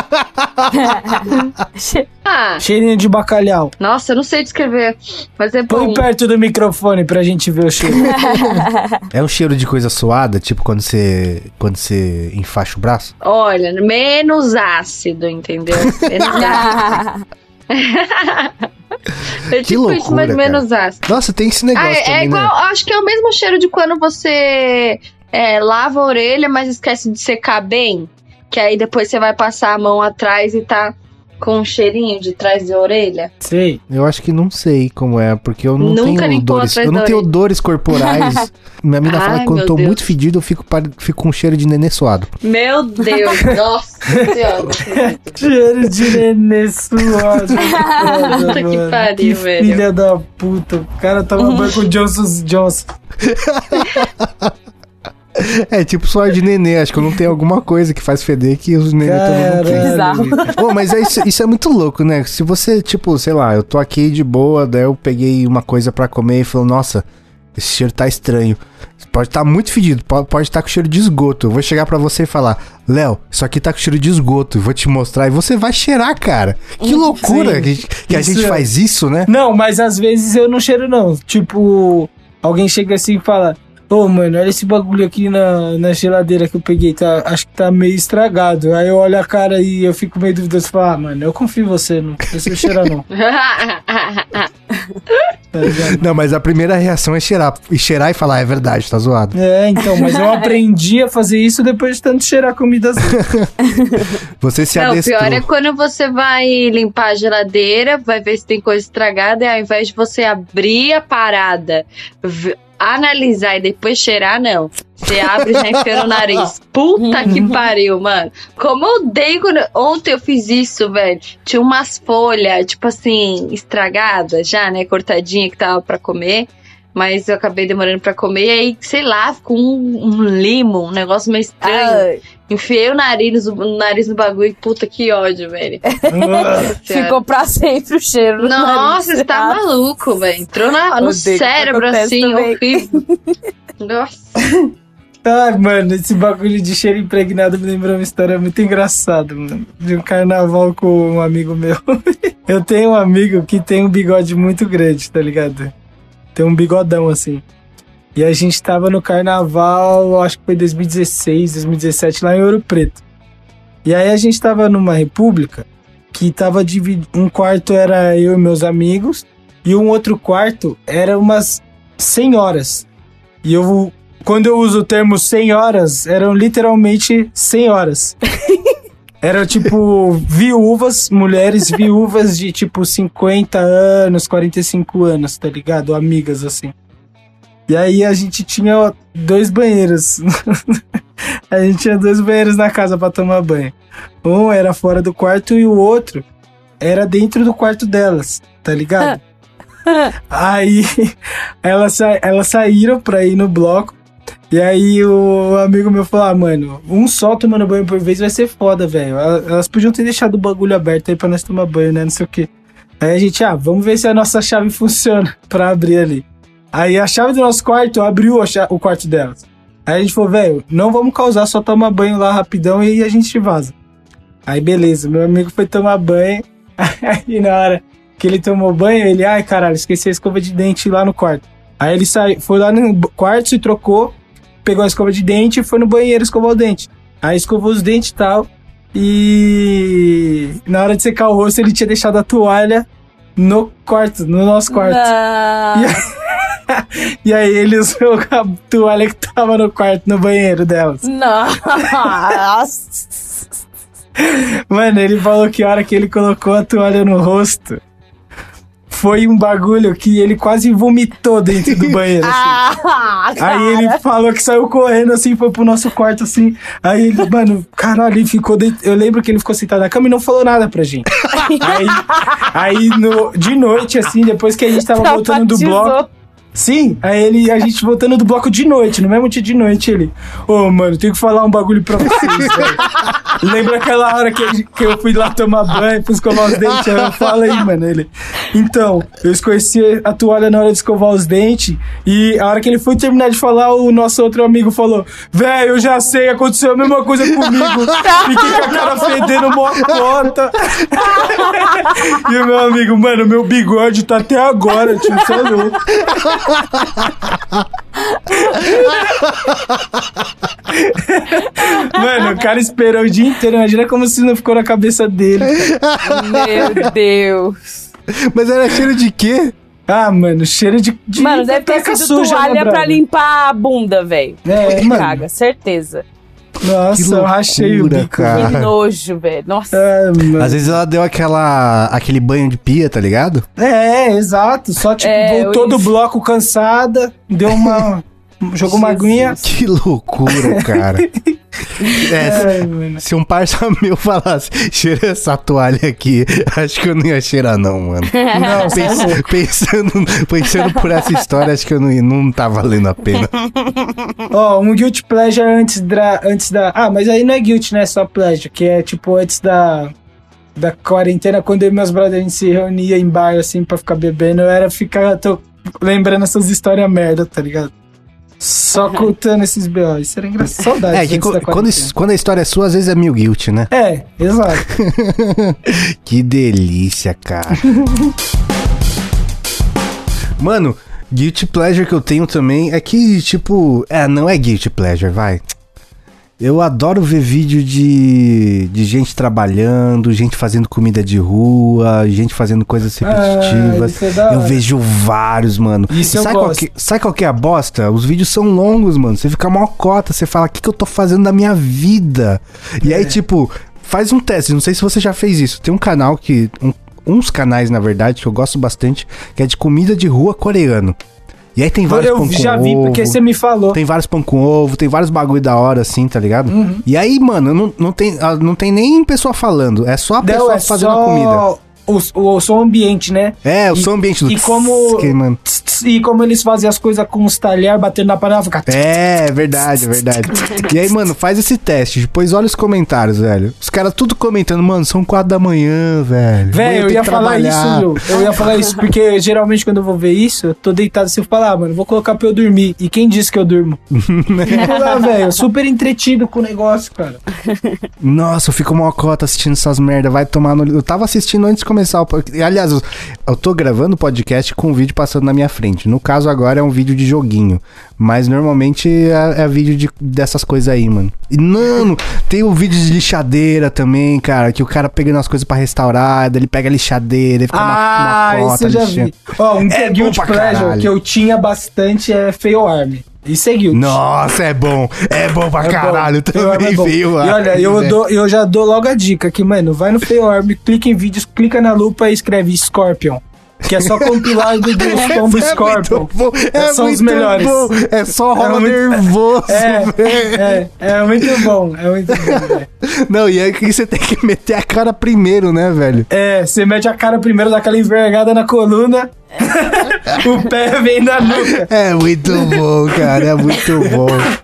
Ah,
Cheirinho de bacalhau.
nossa, eu não sei descrever, mas é bom.
Põe perto do microfone pra gente ver o cheiro.
É um cheiro de coisa suada, tipo quando você, quando você enfaixa o braço?
Olha, menos ácido, entendeu? Menos ácido. É
Que
tipo isso, mas
loucura,
menos ácido.
Nossa, tem esse negócio
Ah, é, é
também,
igual,
né?
acho que é o mesmo cheiro de quando você é, lava a orelha, mas esquece de secar bem. Que aí depois você vai passar a mão atrás e tá com um cheirinho de trás da orelha.
Sei.
Eu acho que não sei como é, porque eu não
Nunca
tenho
limpou
odores.
atrás
Eu não
da
tenho
orelha.
odores corporais. Minha mina fala
Ai,
que quando eu
meu
tô
Deus.
muito fedido, eu fico, pare- fico com cheiro de nenê suado.
Meu Deus, nossa senhora.
Cheiro de nenê suado.
Puta que pariu,
que
velho.
filha da puta. O cara toma banho com Johnson Johnson.
É, tipo suor de nenê. Acho que eu não tenho alguma coisa que faz feder que os nenê também não tem.
Bizarro.
Pô, mas é isso, isso é muito louco, né? Se você, tipo, sei lá, eu tô aqui de boa, daí eu peguei uma coisa pra comer e falei, nossa, esse cheiro tá estranho. Pode estar muito fedido, po- pode estar com cheiro de esgoto. Eu vou chegar pra você e falar, Léo, isso aqui tá com cheiro de esgoto. Eu vou te mostrar e você vai cheirar, cara. Que loucura
Sim,
que, a gente- que a
isso
gente
é.
faz isso, né?
Não, mas às vezes eu não cheiro, não. Tipo, alguém chega assim e fala: Ô, mano, olha esse bagulho aqui na, na geladeira que eu peguei, tá, acho que tá meio estragado. Aí eu olho a cara e eu fico meio duvidoso e falo: Ah, mano, eu confio em você, não precisa cheirar, não. Tá ligado?
Não, mas a primeira reação é cheirar. E cheirar e falar, é verdade, tá zoado.
É, então, mas eu aprendi a fazer isso depois de tanto cheirar comida assim.
Você se
Não, o
adestrou.
pior é quando você vai limpar a geladeira, vai ver se tem coisa estragada, e ao invés de você abrir a parada, v- analisar e depois cheirar, não. Você abre e já enfia no nariz. Puta que pariu, mano. Como eu odeio quando... Ontem eu fiz isso, velho. Tinha umas folhas, tipo assim, estragadas já, né? Cortadinha que tava pra comer. Mas eu acabei demorando pra comer. E aí, sei lá, ficou um, um limo, um negócio meio estranho.
Ai,
Enfiei o nariz, o nariz no bagulho e puta que ódio, velho.
ficou pra sempre o cheiro. no
Nossa,
nariz.
você tá
Ah,
maluco, velho. Entrou na, no
Odeio que
cérebro
acontece
assim,
também.
horrível. Nossa.
Ai, mano, esse bagulho de cheiro impregnado me lembrou uma história muito engraçada, mano. De um carnaval com um amigo meu. Eu tenho um amigo que tem um bigode muito grande, tá ligado? Tem um bigodão, assim. E a gente tava no carnaval, acho que foi dois mil e dezesseis, dois mil e dezessete, lá em Ouro Preto. E aí a gente tava numa república que tava dividido. Um quarto era eu e meus amigos, e um outro quarto era umas senhoras. E eu, quando eu uso o termo senhoras, eram literalmente senhoras. Eram tipo viúvas, mulheres viúvas de tipo cinquenta anos, quarenta e cinco anos, tá ligado? Amigas assim. E aí a gente tinha dois banheiros. A gente tinha dois banheiros na casa pra tomar banho. Um era fora do quarto e o outro era dentro do quarto delas, tá ligado? Aí elas, sa- elas saíram pra ir no bloco. E aí o amigo meu falou: ah, mano, um só tomando banho por vez vai ser foda, velho. Elas podiam ter deixado o bagulho aberto aí pra nós tomar banho, né? Não sei o quê. Aí a gente, ah, vamos ver se a nossa chave funciona pra abrir ali. Aí a chave do nosso quarto abriu a cha- o quarto delas. Aí a gente falou: velho, não vamos causar, só toma banho lá rapidão e a gente vaza. Aí beleza, meu amigo foi tomar banho. Aí na hora que ele tomou banho, ele, ai caralho, esqueci a escova de dente lá no quarto. Aí ele saiu, foi lá no quarto, se trocou, pegou a escova de dente e foi no banheiro escovar o dente. Aí escovou os dentes e tal. E na hora de secar o rosto, ele tinha deixado a toalha no quarto, no nosso quarto.
Não.
E aí, e aí ele usou a toalha que tava no quarto, no banheiro delas.
Nossa.
Mano, ele falou que a hora que ele colocou a toalha no rosto, foi um bagulho que ele quase vomitou dentro do banheiro, assim.
Ah,
Aí ele falou que saiu correndo, assim, foi pro nosso quarto, assim. Aí ele, mano, caralho, ele ficou dentro. Eu lembro que ele ficou sentado na cama e não falou nada pra gente. Aí, aí no, de noite, assim, depois que a gente tava voltando do bloco. Sim, aí ele, a gente voltando do bloco de noite, no mesmo dia de noite, ele... Ô, oh, mano, tenho que falar um bagulho pra vocês, velho. Lembra aquela hora que, a gente- que eu fui lá tomar banho, fui escovar os dentes? Aí eu falo aí, mano, ele... Então, eu esqueci a toalha na hora de escovar os dentes, e a hora que ele foi terminar de falar, o nosso outro amigo falou: velho, eu já sei, aconteceu a mesma coisa comigo. Fiquei com a cara fedendo mó cota. E o meu amigo, mano, meu bigode tá até agora, tio, você é louco. Mano, o cara esperou o dia inteiro. Imagina como se não ficou na cabeça dele.
Meu Deus.
Mas era cheiro de quê?
Ah, mano, cheiro de. de
Mano, deve ter
peca
sido
suja,
toalha
né,
pra
brother?
limpar a bunda, velho.
É, mano.
Caga, certeza.
Nossa,
Que
eu rachei o
loucura,
bico.
cara.
Que nojo, velho. Nossa.
É, mano.
Às vezes ela deu aquela, aquele banho de pia, tá ligado?
É, exato. Só, tipo,
É,
voltou
eu-
do bloco cansada, deu uma. jogou uma aguinha.
Que loucura, cara. É,
Ai, mano.
se um parça meu falasse, cheira essa toalha aqui, acho que eu não ia cheirar não, mano.
Não, você é
Pens-
louco.
pensando, pensando por essa história, acho que eu não, ia- não tá valendo a pena.
Ó, um guilty pleasure antes da, antes da... Ah, mas aí não é guilty, né? É só pleasure. Que é, tipo, antes da... Da quarentena, quando eu e meus brothers a gente se reunia em bar, assim, pra ficar bebendo, eu era ficar... Tô lembrando essas histórias merda, tá ligado? Só contando esses B O. Isso era engraçado. Saudade.
É, que
antes
co-
da
quando,
quarentena.
is- quando a história é sua, às vezes é mil guilt, né?
É, exato.
Que delícia, cara. Mano, guilty pleasure que eu tenho também é que, tipo... É, não é guilty pleasure, vai. Eu adoro ver vídeo de, de gente trabalhando, gente fazendo comida de rua, gente fazendo coisas repetitivas.
isso é da
eu
hora.
vejo vários, mano.
Isso
E
eu
sabe qual
gosto.
que, sabe qual que é a bosta? Os vídeos são longos, mano. Você fica mó cota, você fala, o que, que eu tô fazendo da minha vida? E
É.
aí, tipo, faz um teste. Não sei se você já fez isso. Tem um canal que... um- uns canais, na verdade, que eu gosto bastante, que é de comida de rua coreano. E aí tem vários
Eu
pão com
já vi,
ovo,
porque você me falou.
tem vários pão com ovo, tem vários bagulho da hora, assim, tá ligado? E aí, mano, não, não, tem, ah, não tem nem pessoa falando, é só a pessoa
Não, é
fazendo
só
a comida.
o, o som ambiente, né?
É, o
E-
som ambiente do
e como-
que, mano.
Tss, tss, E como eles fazem as coisas com os talheres batendo na panela, fica...
É, é verdade, é verdade. E aí, mano, faz esse teste. Depois olha os comentários, velho. Os caras tudo comentando, mano, são quatro da manhã, velho.
Velho, eu
tenho
ia
que
falar
trabalhar.
isso, Lu. Eu ia falar isso, porque geralmente quando eu vou ver isso, eu tô deitado assim, eu falo, ah, mano, vou colocar pra eu dormir. E quem disse que eu durmo? Fico lá, velho, super entretido com o negócio, cara.
Nossa, eu fico mó cota assistindo essas merda. Vai tomar no... Eu tava assistindo antes de começar o podcast. Aliás, eu, eu tô gravando o podcast com o vídeo passando na minha frente. No caso agora é um vídeo de joguinho. Mas normalmente é, é vídeo de, dessas coisas aí, mano. E, mano, tem o vídeo de lixadeira também, cara. Que o cara pegando as coisas pra restaurar. Daí ele pega a lixadeira e fica
Ah,
uma, uma
isso eu já vi. Ó, um que
É
é,
bom
Guilty
pra
Pleasure
caralho.
que eu tinha bastante é Fail Arm. Isso é Guilty.
Nossa, é bom. É bom pra
É bom.
caralho.
Fail Arm
Também
é bom.
veio lá.
E olha, eu, dou, eu já dou logo a dica que, mano, vai no Fail Arm, clica em vídeos, clica na lupa e escreve Scorpion. Que é só compilado dos combos Scorpion.
muito bom. É
São os
muito
melhores.
bom. É só rola
É muito-
nervoso,
É,
velho.
é, é muito bom, é muito bom, velho.
Não, e aí que você tem que meter a cara primeiro, né, velho?
É, você mete a cara primeiro, dá aquela envergada na coluna, o pé vem na nuca.
É muito bom, cara. É muito bom.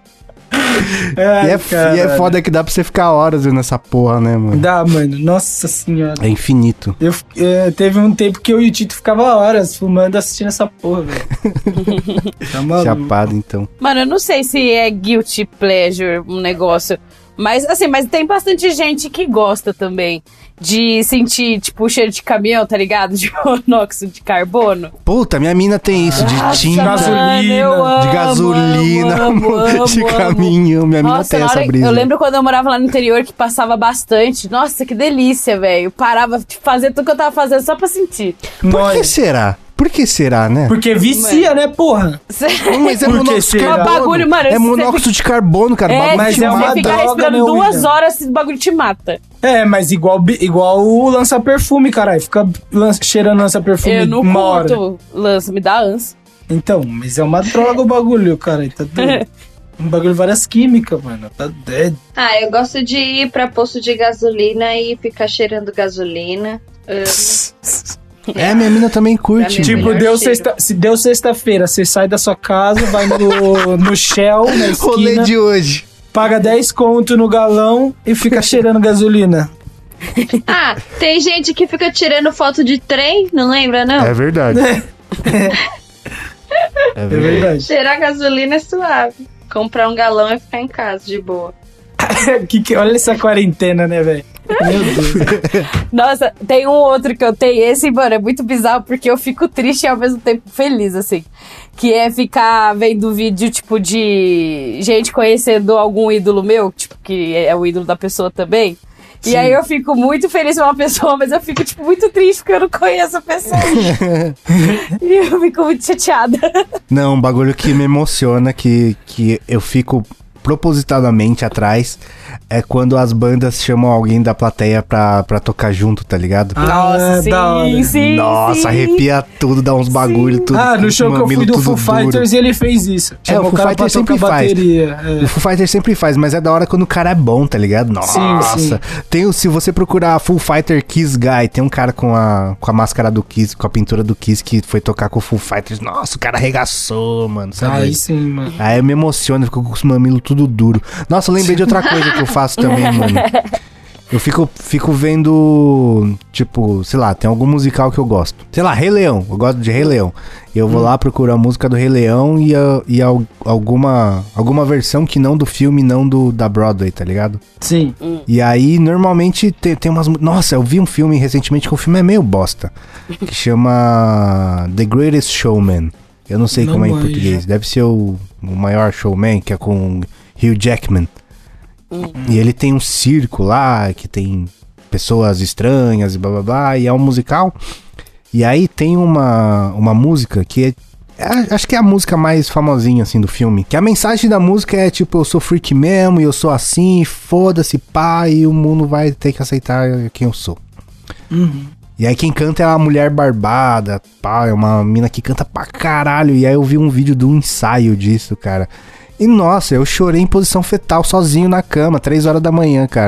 Ai,
E é, f- e é
caralho.
foda que dá pra você ficar horas vendo essa porra, né, mano?
Dá, mano, nossa senhora.
É infinito.
Eu, é, teve um tempo que eu e o Tito ficava horas fumando assistindo essa porra, velho. Tá maluco.
Chapado, então.
Mano, eu não sei se é guilty pleasure um negócio. Mas, assim, mas tem bastante gente que gosta também de sentir, tipo, o cheiro de caminhão, tá ligado? De monóxido de carbono.
Puta, minha mina tem isso, de
Nossa,
tinta,
gasolina,
mano, eu amo,
de gasolina,
amo, amo,
de
amo, amo.
caminhão. Minha mina
Nossa,
tem
na
essa
hora-
brisa.
eu lembro quando eu morava lá no interior que passava bastante. Nossa, que delícia, velho. Eu parava de fazer tudo que eu tava fazendo só pra sentir.
Por que
Nós.
será? Por que será, né?
Porque vicia, né, porra?
Não, mas é
Por que
monóxido de
será?
carbono.
É bagulho, mano,
É
você
monóxido de carbono, cara.
É,
bagulho
mas
te
é uma
você
mata.
fica
droga,
respirando
né,
duas
William?
horas, esse bagulho te mata.
É, mas igual, bi- igual o lança-perfume, caralho. Fica lança, cheirando lança-perfume
Eu não
uma hora.
curto lança, me dá ânsia.
Então, mas é uma droga o bagulho, cara. Tá doido. Um bagulho de várias químicas, mano. Tá doido.
Ah, eu gosto de ir pra posto de gasolina e ficar cheirando gasolina. Amo.
É, minha mina também curte.
Pra mim,
Tipo,
melhor
deu
cheiro.
sexta, se deu sexta-feira, você sai da sua casa, vai no, no Shell, na
Rolê
esquina,
de hoje.
paga dez conto no galão e fica cheirando gasolina.
Ah, tem gente que fica tirando foto de trem, não lembra, não?
É verdade. É
É
verdade.
verdade.
Cheirar gasolina é suave. Comprar um galão e ficar em casa, de boa.
que, que, olha essa quarentena, né, velho? Meu Deus.
Nossa, tem um outro que eu tenho. Esse, mano, é muito bizarro porque eu fico triste e ao mesmo tempo feliz, assim. Que é ficar vendo vídeo, tipo, de gente conhecendo algum ídolo meu, tipo, que é o ídolo da pessoa também. E
Sim.
aí eu fico muito feliz com uma pessoa, mas eu fico, tipo, muito triste porque eu não conheço a pessoa. E eu fico muito chateada.
Não, um bagulho que me emociona, que, que eu fico propositadamente atrás, é quando as bandas chamam alguém da plateia pra, pra tocar junto, tá ligado?
Nossa, sim,
da hora.
sim,
Nossa,
sim.
arrepia tudo, dá uns bagulho, tudo.
Ah, no show que eu
mamilo
fui do
tudo
Foo
duro.
Fighters, ele fez isso.
É, o
Chamou
Foo
cara
Fighters
pra
sempre
tocar
faz.
bateria. é.
O Foo Fighters sempre faz, mas é da hora quando o cara é bom, tá ligado? Nossa.
sim.
Tem, o- se você procurar Foo Fighter Kiss Guy, tem um cara com a, com a máscara do Kiss, com a pintura do Kiss, que foi tocar com o Foo Fighters. Nossa, o cara arregaçou, mano. Sabe?
Aí sim, mano.
Aí eu me emociono, fico com os mamilos tudo duro. Nossa, eu lembrei de outra coisa que eu faço também, mano. Eu fico, fico vendo, tipo, sei lá, tem algum musical que eu gosto. Sei lá, Rei Leão, eu gosto de Rei Leão. Eu vou lá procurar a música do Rei Leão e, a- e al- alguma, alguma versão que não do filme, não do da Broadway, tá ligado?
Sim.
E aí, normalmente, tem, tem umas... mu- Nossa, eu vi um filme recentemente que o filme é meio bosta. Que chama The Greatest Showman. Eu não sei
Não
como é em
manjo.
português. Deve ser o, o Maior Showman, que é com Hugh Jackman. E ele tem um circo lá, que tem pessoas estranhas e blá blá blá, e é um musical. E aí tem uma, uma música que é, é- acho que é a música mais famosinha, assim, do filme. Que a mensagem da música é tipo, eu sou freak mesmo, e eu sou assim, foda-se, pá, e o mundo vai ter que aceitar quem eu sou.
Uhum.
E aí quem canta é uma mulher barbada, pá, é uma mina que canta pra caralho. E aí eu vi um vídeo de um ensaio disso, cara. E nossa, eu chorei em posição fetal sozinho na cama, três horas da manhã, cara.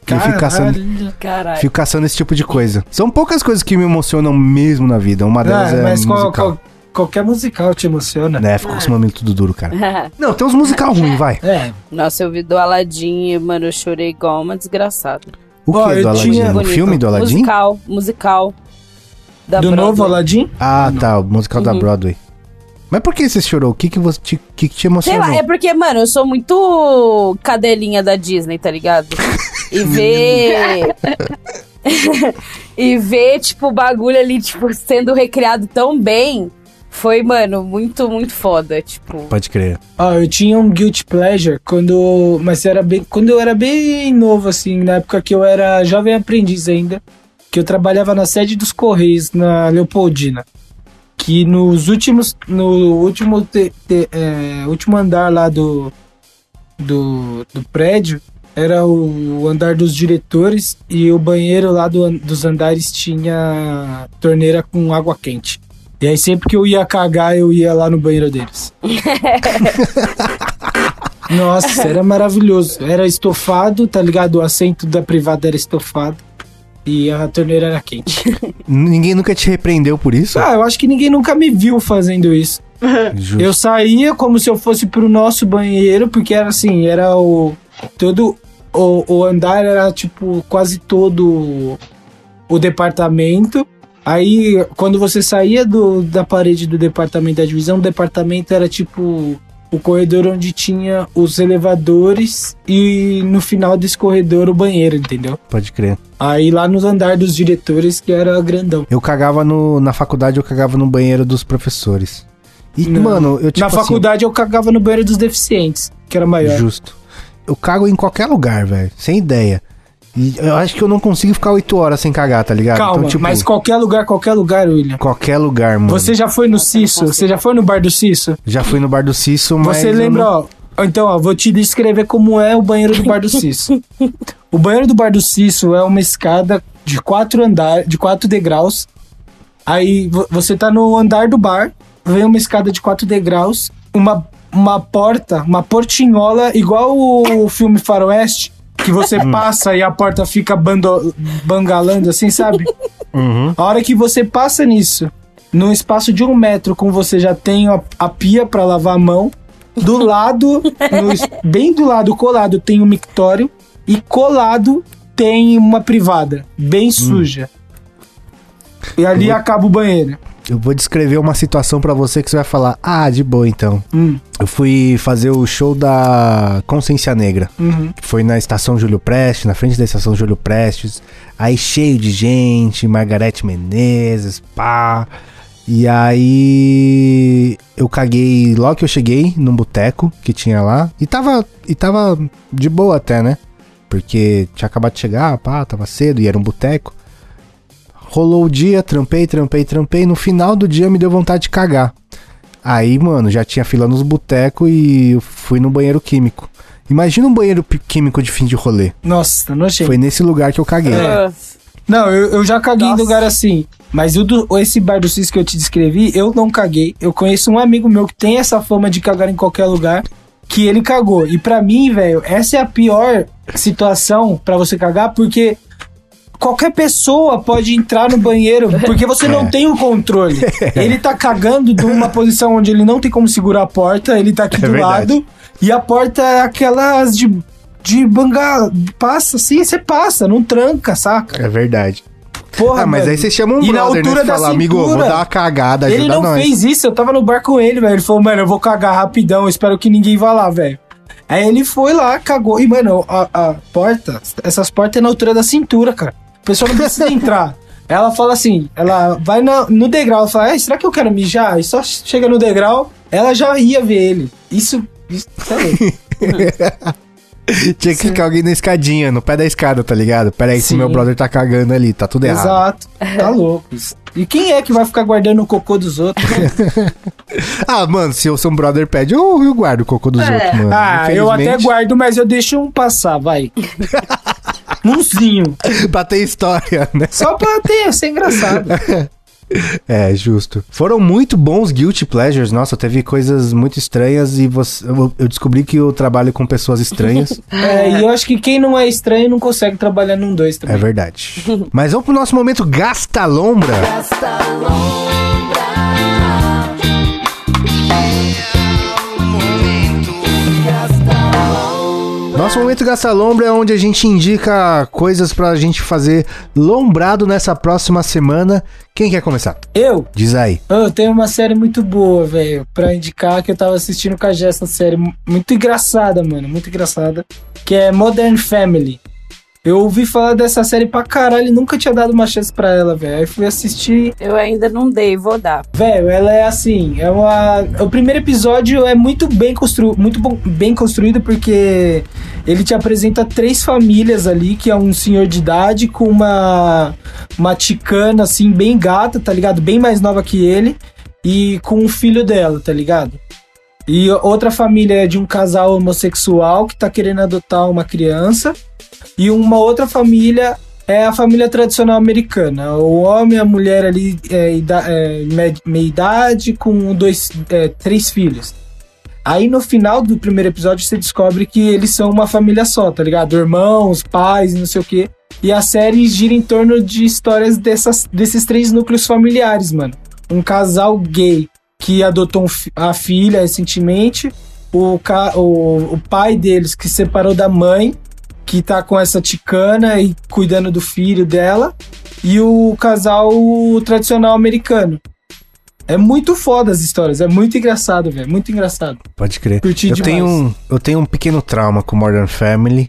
Eu fico caçando,
Caralho.
fico caçando esse tipo de coisa. São poucas coisas que me emocionam mesmo na vida. Uma delas
Ah,
é
mas qual-
musical.
qual- qualquer musical te emociona.
Né, ficou com os mamilos tudo duro, cara. Não, tem uns musical ruim, vai.
É.
Nossa, eu vi do Aladdin e, mano, eu chorei igual uma desgraçada.
O
Ó,
que
eu
do Aladdin?
tinha-
O
Bonito.
filme do Aladdin?
Musical, musical. Da
Do novo
Broadway.
Aladdin?
Ah, tá, o musical da
Uhum.
Broadway. Mas por que você chorou? O que que, você, te, que, que te
Sei
emocionou?
lá, é porque, mano, eu sou muito cadelinha da Disney, tá ligado? E ver... e ver, tipo, o bagulho ali, tipo, sendo recriado tão bem... Foi, mano, muito, muito foda, tipo...
Pode crer.
Ó, eu tinha um guilty pleasure quando, mas era bem, quando eu era bem novo assim, na época que eu era jovem aprendiz ainda, que eu trabalhava na sede dos Correios na Leopoldina, que nos últimos, no último, te, te, é, último andar lá do, do, do prédio era o andar dos diretores e o banheiro lá do, dos andares tinha torneira com água quente. E aí sempre que eu ia cagar, eu ia lá no banheiro deles. Nossa, era maravilhoso. Era estofado, tá ligado? O assento da privada era estofado. E a torneira era quente.
Ninguém nunca te repreendeu por isso?
Ah, eu acho que ninguém nunca me viu fazendo isso.
Justo.
Eu saía como se eu fosse pro nosso banheiro, porque era assim, era o... Todo... O, o andar era, tipo, quase todo o departamento. Aí, quando você saía do, da parede do departamento da divisão, o departamento era tipo o corredor onde tinha os elevadores e no final desse corredor o banheiro, entendeu?
Pode crer.
Aí lá no andar dos diretores, que era grandão.
Eu cagava no... Na faculdade, eu cagava no banheiro dos professores. E,
Não.
mano, eu tipo
Na
assim,
faculdade eu cagava no banheiro dos deficientes, que era maior.
Justo. Eu cago em qualquer lugar, velho. Sem ideia. E eu acho que eu não consigo ficar oito horas sem cagar, tá ligado?
Calma,
Então, tipo,
mas qualquer lugar, qualquer lugar, William.
qualquer lugar, mano.
Você já foi no Cisso? Você já foi no bar do Cisso?
Já fui no bar do Cisso, mas...
Você
eu
lembra,
não-
ó. Então, ó, vou te descrever como é o banheiro do bar do Cisso. O banheiro do bar do Cisso é uma escada de quatro andares, de quatro degraus. Aí vo- você tá no andar do bar, vem uma escada de quatro degraus, uma, uma porta, uma portinhola, igual o filme Faroeste, que você passa e a porta fica bando, bangalando assim, sabe?
Uhum.
A hora que você passa nisso, num espaço de um metro, com você já tem a, a pia pra lavar a mão. Do lado, no es- bem do lado, colado, tem um mictório. E colado tem uma privada, bem suja. E ali acaba o banheiro.
Eu vou descrever uma situação pra você que você vai falar, ah, de boa então.
Hum,
Eu fui fazer o show da Consciência Negra.
uhum.
Foi na estação Júlio Prestes, na frente da estação Júlio Prestes. Aí cheio de gente, Margarete Menezes, pá. E aí eu caguei logo que eu cheguei num boteco que tinha lá. E tava, e tava de boa até, né? Porque tinha acabado de chegar, pá, tava cedo e era um boteco. Rolou o dia, trampei, trampei, trampei. No final do dia me deu vontade de cagar. Aí, mano, já tinha fila nos botecos e eu fui no banheiro químico. Imagina um banheiro pi- químico de fim de rolê.
Nossa, nojento.
Foi nesse lugar que eu caguei.
É. Não, eu, eu já caguei
Nossa.
em lugar assim. Mas o do, esse bar do Cis que eu te descrevi, eu não caguei. Eu conheço um amigo meu que tem essa fama de cagar em qualquer lugar, que ele cagou. E pra mim, velho, essa é a pior situação pra você cagar, porque qualquer pessoa pode entrar no banheiro, porque você não tem o controle. Ele tá cagando de uma posição onde ele não tem como segurar a porta, ele tá aqui
É
do
verdade.
lado, e a porta é aquelas de, de bangala, passa assim, você passa, não tranca, saca?
É verdade.
Porra,
Ah, mas
mano.
aí você chama um
E na
brother, né?
altura
Você
da
fala, amigo, vou
cintura.
dar uma cagada, ajuda
Ele não
nós.
fez isso, eu tava no bar com ele, velho. Ele falou, mano, eu vou cagar rapidão, espero que ninguém vá lá, velho. Aí ele foi lá, cagou. E, mano, a, a porta, essas portas é na altura da cintura, cara. A pessoa não precisa entrar. Ela fala assim, ela vai na- no degrau, ela fala, ah, será que eu quero mijar? E só chega no degrau, ela já ia ver ele. Isso, isso tá louco.
Tinha que ficar alguém na escadinha, no pé da escada, tá ligado? Pera aí, que
Sim.
meu brother tá cagando ali, tá tudo errado.
Exato, tá louco. E quem é que vai ficar guardando o cocô dos outros?
Ah, mano, se o seu brother pede, eu, eu guardo o cocô dos
É.
outros, mano.
Ah, eu até
Infelizmente,
guardo, mas eu deixo um passar, vai. Umzinho.
Pra ter história, né?
Só pra ter, ser engraçado.
É, justo. Foram muito bons Guilty Pleasures. Nossa, teve coisas muito estranhas e você, eu, eu descobri que eu trabalho com pessoas estranhas.
É, e eu acho que quem não é estranho não consegue trabalhar num dois também.
É verdade. Mas vamos pro nosso momento Gasta Lombra. Nosso momento Gasta Lombra é onde a gente indica coisas pra gente fazer lombrado nessa próxima semana. Quem quer começar?
Eu?
Diz aí.
Eu tenho uma série muito boa, velho, pra indicar, que eu tava assistindo com a Jess, essa série muito engraçada, mano, muito engraçada, que é Modern Family. Eu ouvi falar dessa série pra caralho e nunca tinha dado uma chance pra ela, velho. Aí fui assistir.
Eu ainda não dei, vou dar.
Velho, ela é assim, é uma... O primeiro episódio é muito bem construído, muito bom, bem construído, porque ele te apresenta três famílias ali, que é um senhor de idade com uma, uma ticana, assim, bem gata, tá ligado? Bem mais nova que ele, e com um filho dela, tá ligado? E outra família é de um casal homossexual que tá querendo adotar uma criança. E uma outra família é a família tradicional americana. O homem e a mulher ali é, ida- é, meia idade com dois, é, três filhos. Aí no final do primeiro episódio você descobre que eles são uma família só, tá ligado? Irmãos, pais, não sei o quê. E a série gira em torno de histórias dessas, desses três núcleos familiares, mano. Um casal gay que adotou um fi- a filha recentemente. O, ca- o, o pai deles que se separou da mãe, que tá com essa ticana e cuidando do filho dela, e o casal tradicional americano. É muito foda as histórias, é muito engraçado, velho, muito engraçado.
Pode crer.
Curti
eu
demais.
tenho um, eu tenho um pequeno trauma com Modern Family,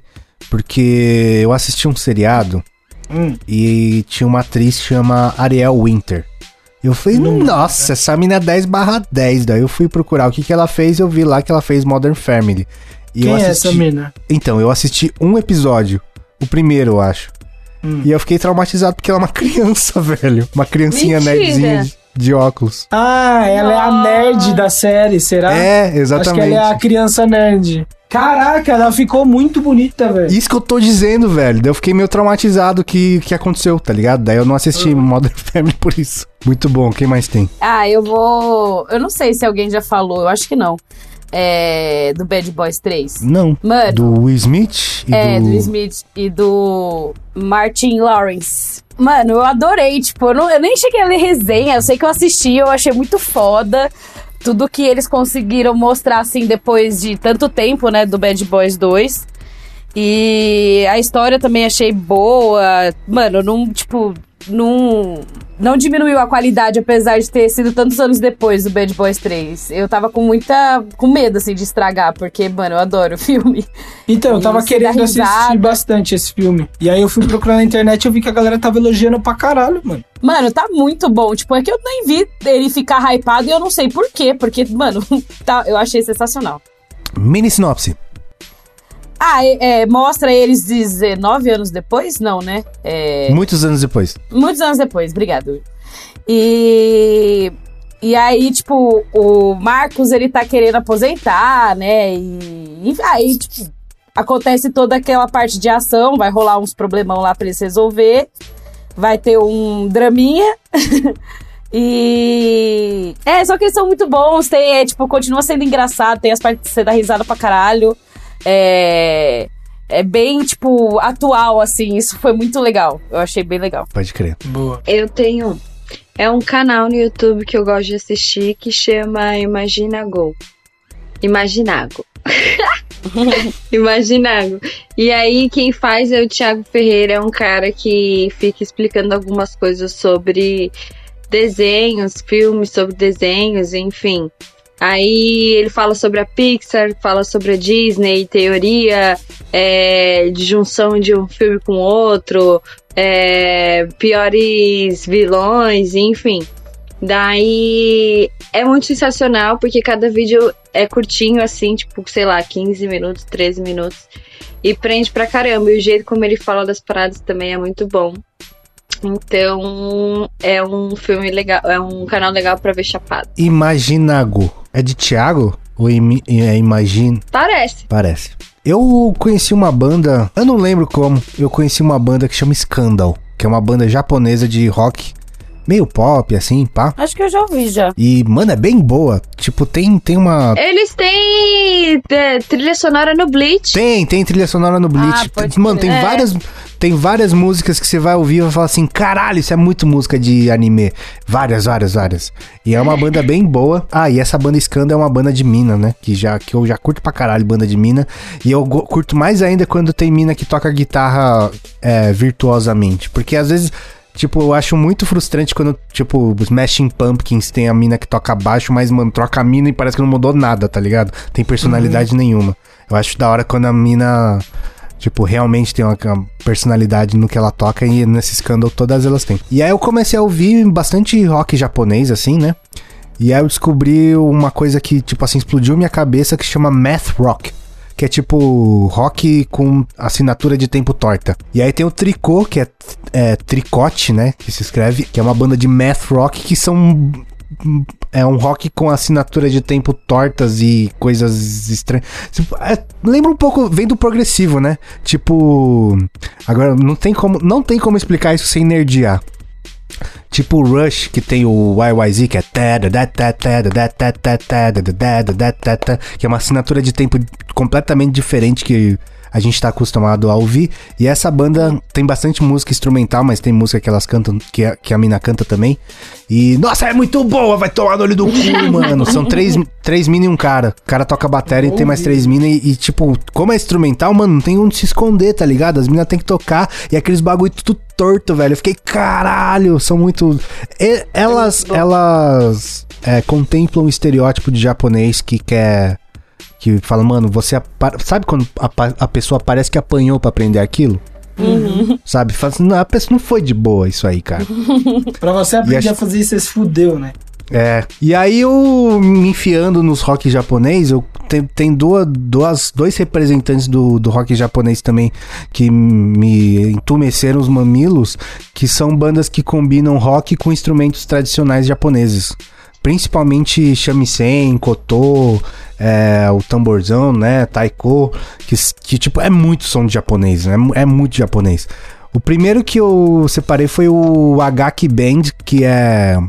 porque eu assisti um seriado
Hum.
e tinha uma atriz que chama Ariel Winter. Eu falei, nossa, essa mina é dez barra dez. Daí eu fui procurar o que, que ela fez e eu vi lá que ela fez Modern Family. E
Quem
eu
é
assisti...
essa mina?
Então, eu assisti um episódio, o primeiro, eu acho.
Hum.
E eu fiquei traumatizado porque ela é uma criança, velho. Uma criancinha
Mentira.
nerdzinha de, de óculos.
Ah, ela é a nerd da série, será?
É,
Acho que
exatamente.
ela é a criança nerd. Caraca, ela ficou muito bonita, velho.
Isso que eu tô dizendo, velho. Daí eu fiquei meio traumatizado que que aconteceu, tá ligado? Daí eu não assisti
Uhum.
Modern Family por isso. Muito bom, quem mais tem?
Ah, eu vou... Eu não sei se alguém já falou, eu acho que não. É... Do Bad Boys três.
Não.
Mano,
Do Will Smith e
é,
do...
do Will Smith e do Martin Lawrence. Mano, eu adorei, tipo, eu, não, eu nem cheguei a ler resenha, eu sei que eu assisti, eu achei muito foda tudo que eles conseguiram mostrar, assim, depois de tanto tempo, né, do Bad Boys dois. E a história também achei boa. Mano, não, tipo, não, não diminuiu a qualidade, apesar de ter sido tantos anos depois do Bad Boys três. Eu tava com muita, com medo, assim, de estragar, porque, mano, eu adoro o filme.
Então, eu tava
Isso,
querendo
dá
assistir
risada.
bastante esse filme. E aí eu fui procurar na internet e eu vi que a galera tava elogiando pra caralho, mano.
Mano, tá muito bom. Tipo, é que eu nem vi ele ficar hypado e eu não sei por quê. Porque, mano, tá, eu achei sensacional.
Mini sinopse.
Ah, é, é, mostra eles dezenove anos depois? Não, né? É,
Muitos anos depois.
muitos anos depois, obrigado. E... E aí, tipo, o Marcos, ele tá querendo aposentar, né? E, e aí, tipo, acontece toda aquela parte de ação, vai rolar uns problemão lá pra eles resolver. Vai ter um draminha. E... É, só que eles são muito bons. Tem, é, tipo, continua sendo engraçado. Tem as partes que você dá risada pra caralho. É... É bem, tipo, atual, assim. Isso foi muito legal. Eu achei bem legal.
Pode crer.
Boa.
Eu tenho. É um canal no YouTube que eu gosto de assistir que chama Imaginago. Imaginago. Imaginago. E aí, quem faz é o Thiago Ferreira, é um cara que fica explicando algumas coisas sobre desenhos, filmes sobre desenhos, enfim. Aí ele fala sobre a Pixar, fala sobre a Disney, teoria é, de junção de um filme com outro, é, piores vilões, enfim. Daí é muito sensacional porque cada vídeo é curtinho assim, tipo, sei lá, quinze minutos, treze minutos. E prende pra caramba. E o jeito como ele fala das paradas também é muito bom. Então é um filme legal, é um canal legal pra ver chapado.
Imaginago. É de Thiago? Ou imi- é Imagine?
Parece.
Parece. Eu conheci uma banda, eu não lembro como, eu conheci uma banda que chama Scandal, que é uma banda japonesa de rock. meio pop, assim, pá.
Acho que eu já ouvi já.
E, mano, é bem boa. Tipo, tem, tem uma...
Eles têm é, trilha sonora no Bleach.
Tem, tem trilha sonora no Bleach.
Ah, pode
Mano,
crer.
tem
É.
várias, tem várias músicas que você vai ouvir e vai falar assim, caralho, isso é muito música de anime. Várias, várias, várias. E é uma banda bem boa. Ah, e essa banda Skanda é uma banda de mina, né? Que, já, que eu já curto pra caralho banda de mina. E eu go- curto mais ainda quando tem mina que toca guitarra é, virtuosamente. Porque às vezes... Tipo, eu acho muito frustrante quando, tipo, os Smashing Pumpkins tem a mina que toca baixo, mas, mano, troca a mina e parece que não mudou nada, tá ligado? Tem personalidade nenhuma. Eu acho da hora quando a mina, tipo, realmente tem uma, uma personalidade no que ela toca e nesse Scandal todas elas têm. E aí eu comecei a ouvir bastante rock japonês, assim, né? E aí eu descobri uma coisa que, tipo assim, explodiu minha cabeça que chama Math Rock. Que é tipo rock com assinatura de tempo torta. E aí tem o Tricô, que é, é Tricote, né? Que se escreve, que é uma banda de math rock que são... É um rock com assinatura de tempo tortas e coisas estranhas. É, lembra um pouco, vem do progressivo, né? Tipo... Agora, não tem como, não tem como explicar isso sem nerdear. Tipo o Rush, que tem o Y Y Z, que é que é uma assinatura de tempo completamente diferente que a gente tá acostumado a ouvir. E essa banda tem bastante música instrumental, mas tem música que elas cantam, que a, que a mina canta também. E, nossa, é muito boa, vai tomar no olho do cu, mano. São três, três mina e um cara. O cara toca bateria e tem mais três mina e, e, tipo, como é instrumental, mano, não tem onde se esconder, tá ligado? As minas tem que tocar e aqueles bagulho tudo torto, velho. Eu fiquei, caralho, são muito... E, elas, elas é, contemplam o estereótipo de japonês que quer... Que fala, mano, você... Apa... Sabe quando a, a pessoa parece que apanhou pra aprender aquilo? Uhum. Sabe? Fala assim, não, a pessoa não foi de boa isso aí, cara.
Pra você aprender
acho-
a fazer isso, você se fudeu, né?
É. E aí eu me enfiando nos rock japonês, eu tem, tem duas, duas, dois representantes do, do rock japonês também que me entumeceram os mamilos, que são bandas que combinam rock com instrumentos tradicionais japoneses. Principalmente shamisen, koto, é, o tamborzão, né, taiko, que, que tipo, é muito som de japonês, né, é muito japonês. O primeiro que eu separei foi o Agaki Band, que é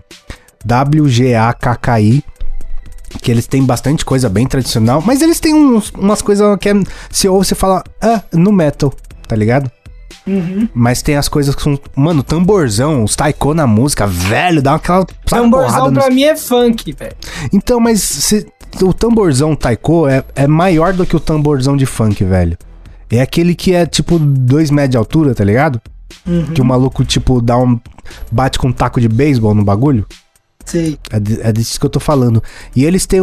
W G A K K I, que eles têm bastante coisa bem tradicional, mas eles têm uns, umas coisas que é, se ouve, você fala, ah, no metal, tá ligado? Uhum. Mas tem as coisas que são... Mano, tamborzão, os taiko na música, velho, dá aquela...
Tamborzão pra mim é funk, velho.
Então, mas se, o tamborzão taiko é, é maior do que o tamborzão de funk, velho. É aquele que é tipo dois metros de altura, tá ligado? Uhum. Que o maluco, tipo, dá um... bate com um taco de beisebol no bagulho.
Sei.
É, de, é disso que eu tô falando. E eles têm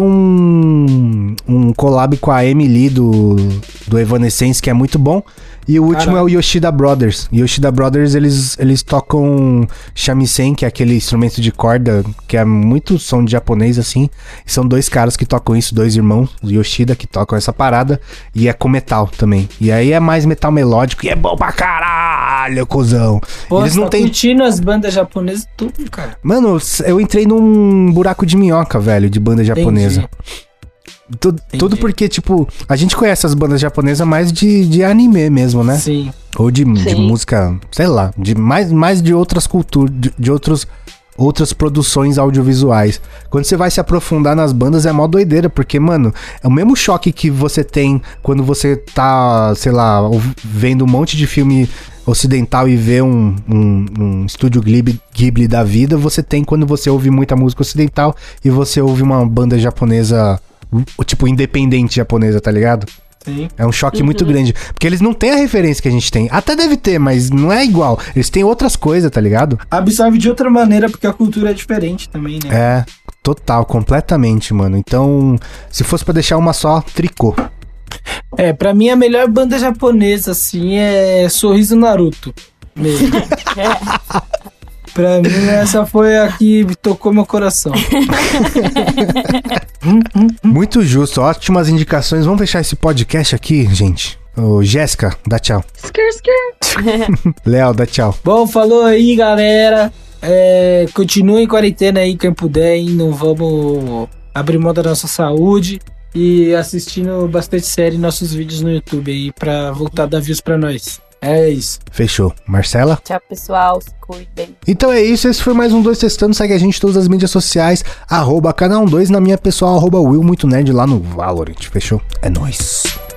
um... um collab com a Emily do, do Evanescence, que é muito bom. E o último
Caralho.
é o Yoshida Brothers. Yoshida Brothers, eles, eles tocam shamisen, que é aquele instrumento de corda, que é muito som de japonês, assim. E são dois caras que tocam isso, dois irmãos, o Yoshida, que tocam essa parada. E é com metal também. E aí é mais metal melódico e é bom pra caralho, cuzão.
Pô,
eles
você
não
tá
têm...
curtindo as bandas japonesas tudo, cara.
Mano, eu entrei num buraco de minhoca, velho, de banda japonesa.
Entendi.
Tudo, tudo porque, tipo, a gente conhece as bandas japonesas mais de, de anime mesmo, né?
Sim.
Ou de, de
Sim.
música, sei lá, de mais, mais de outras culturas, de, de outros, outras produções audiovisuais. Quando você vai se aprofundar nas bandas é mó doideira, porque, mano, é o mesmo choque que você tem quando você tá, sei lá, ouv- vendo um monte de filme ocidental e vê um, um, um estúdio Ghibli, Ghibli da vida, você tem quando você ouve muita música ocidental e você ouve uma banda japonesa, tipo, independente japonesa, tá ligado?
Sim.
É um choque muito grande. Porque eles não têm a referência que a gente tem. Até deve ter, mas não é igual. Eles têm outras coisas, tá ligado?
Absorve de outra maneira, porque a cultura é diferente também, né?
É, total, completamente, mano. Então, se fosse pra deixar uma só, Tricô.
É, pra mim a melhor banda japonesa, assim, é Sorriso Naruto. Mesmo. Pra mim, essa foi a que tocou meu coração.
Muito justo, ótimas indicações. Vamos fechar esse podcast aqui, gente. Ô, Jéssica, dá tchau.
Skr, skr.
Léo, dá tchau.
Bom, falou aí, galera. É, continue em quarentena aí, quem puder, hein? Não vamos abrir mão da nossa saúde. E assistindo bastante série nossos vídeos no YouTube aí, pra voltar a dar views pra nós. É isso.
Fechou. Marcela?
Tchau, pessoal. Se cuidem.
Então é isso, esse foi mais um dois Testando. Segue a gente em todas as mídias sociais, arroba canal dois, na minha pessoal, arroba Will Muito Nerd lá no Valorant. Fechou? É nóis.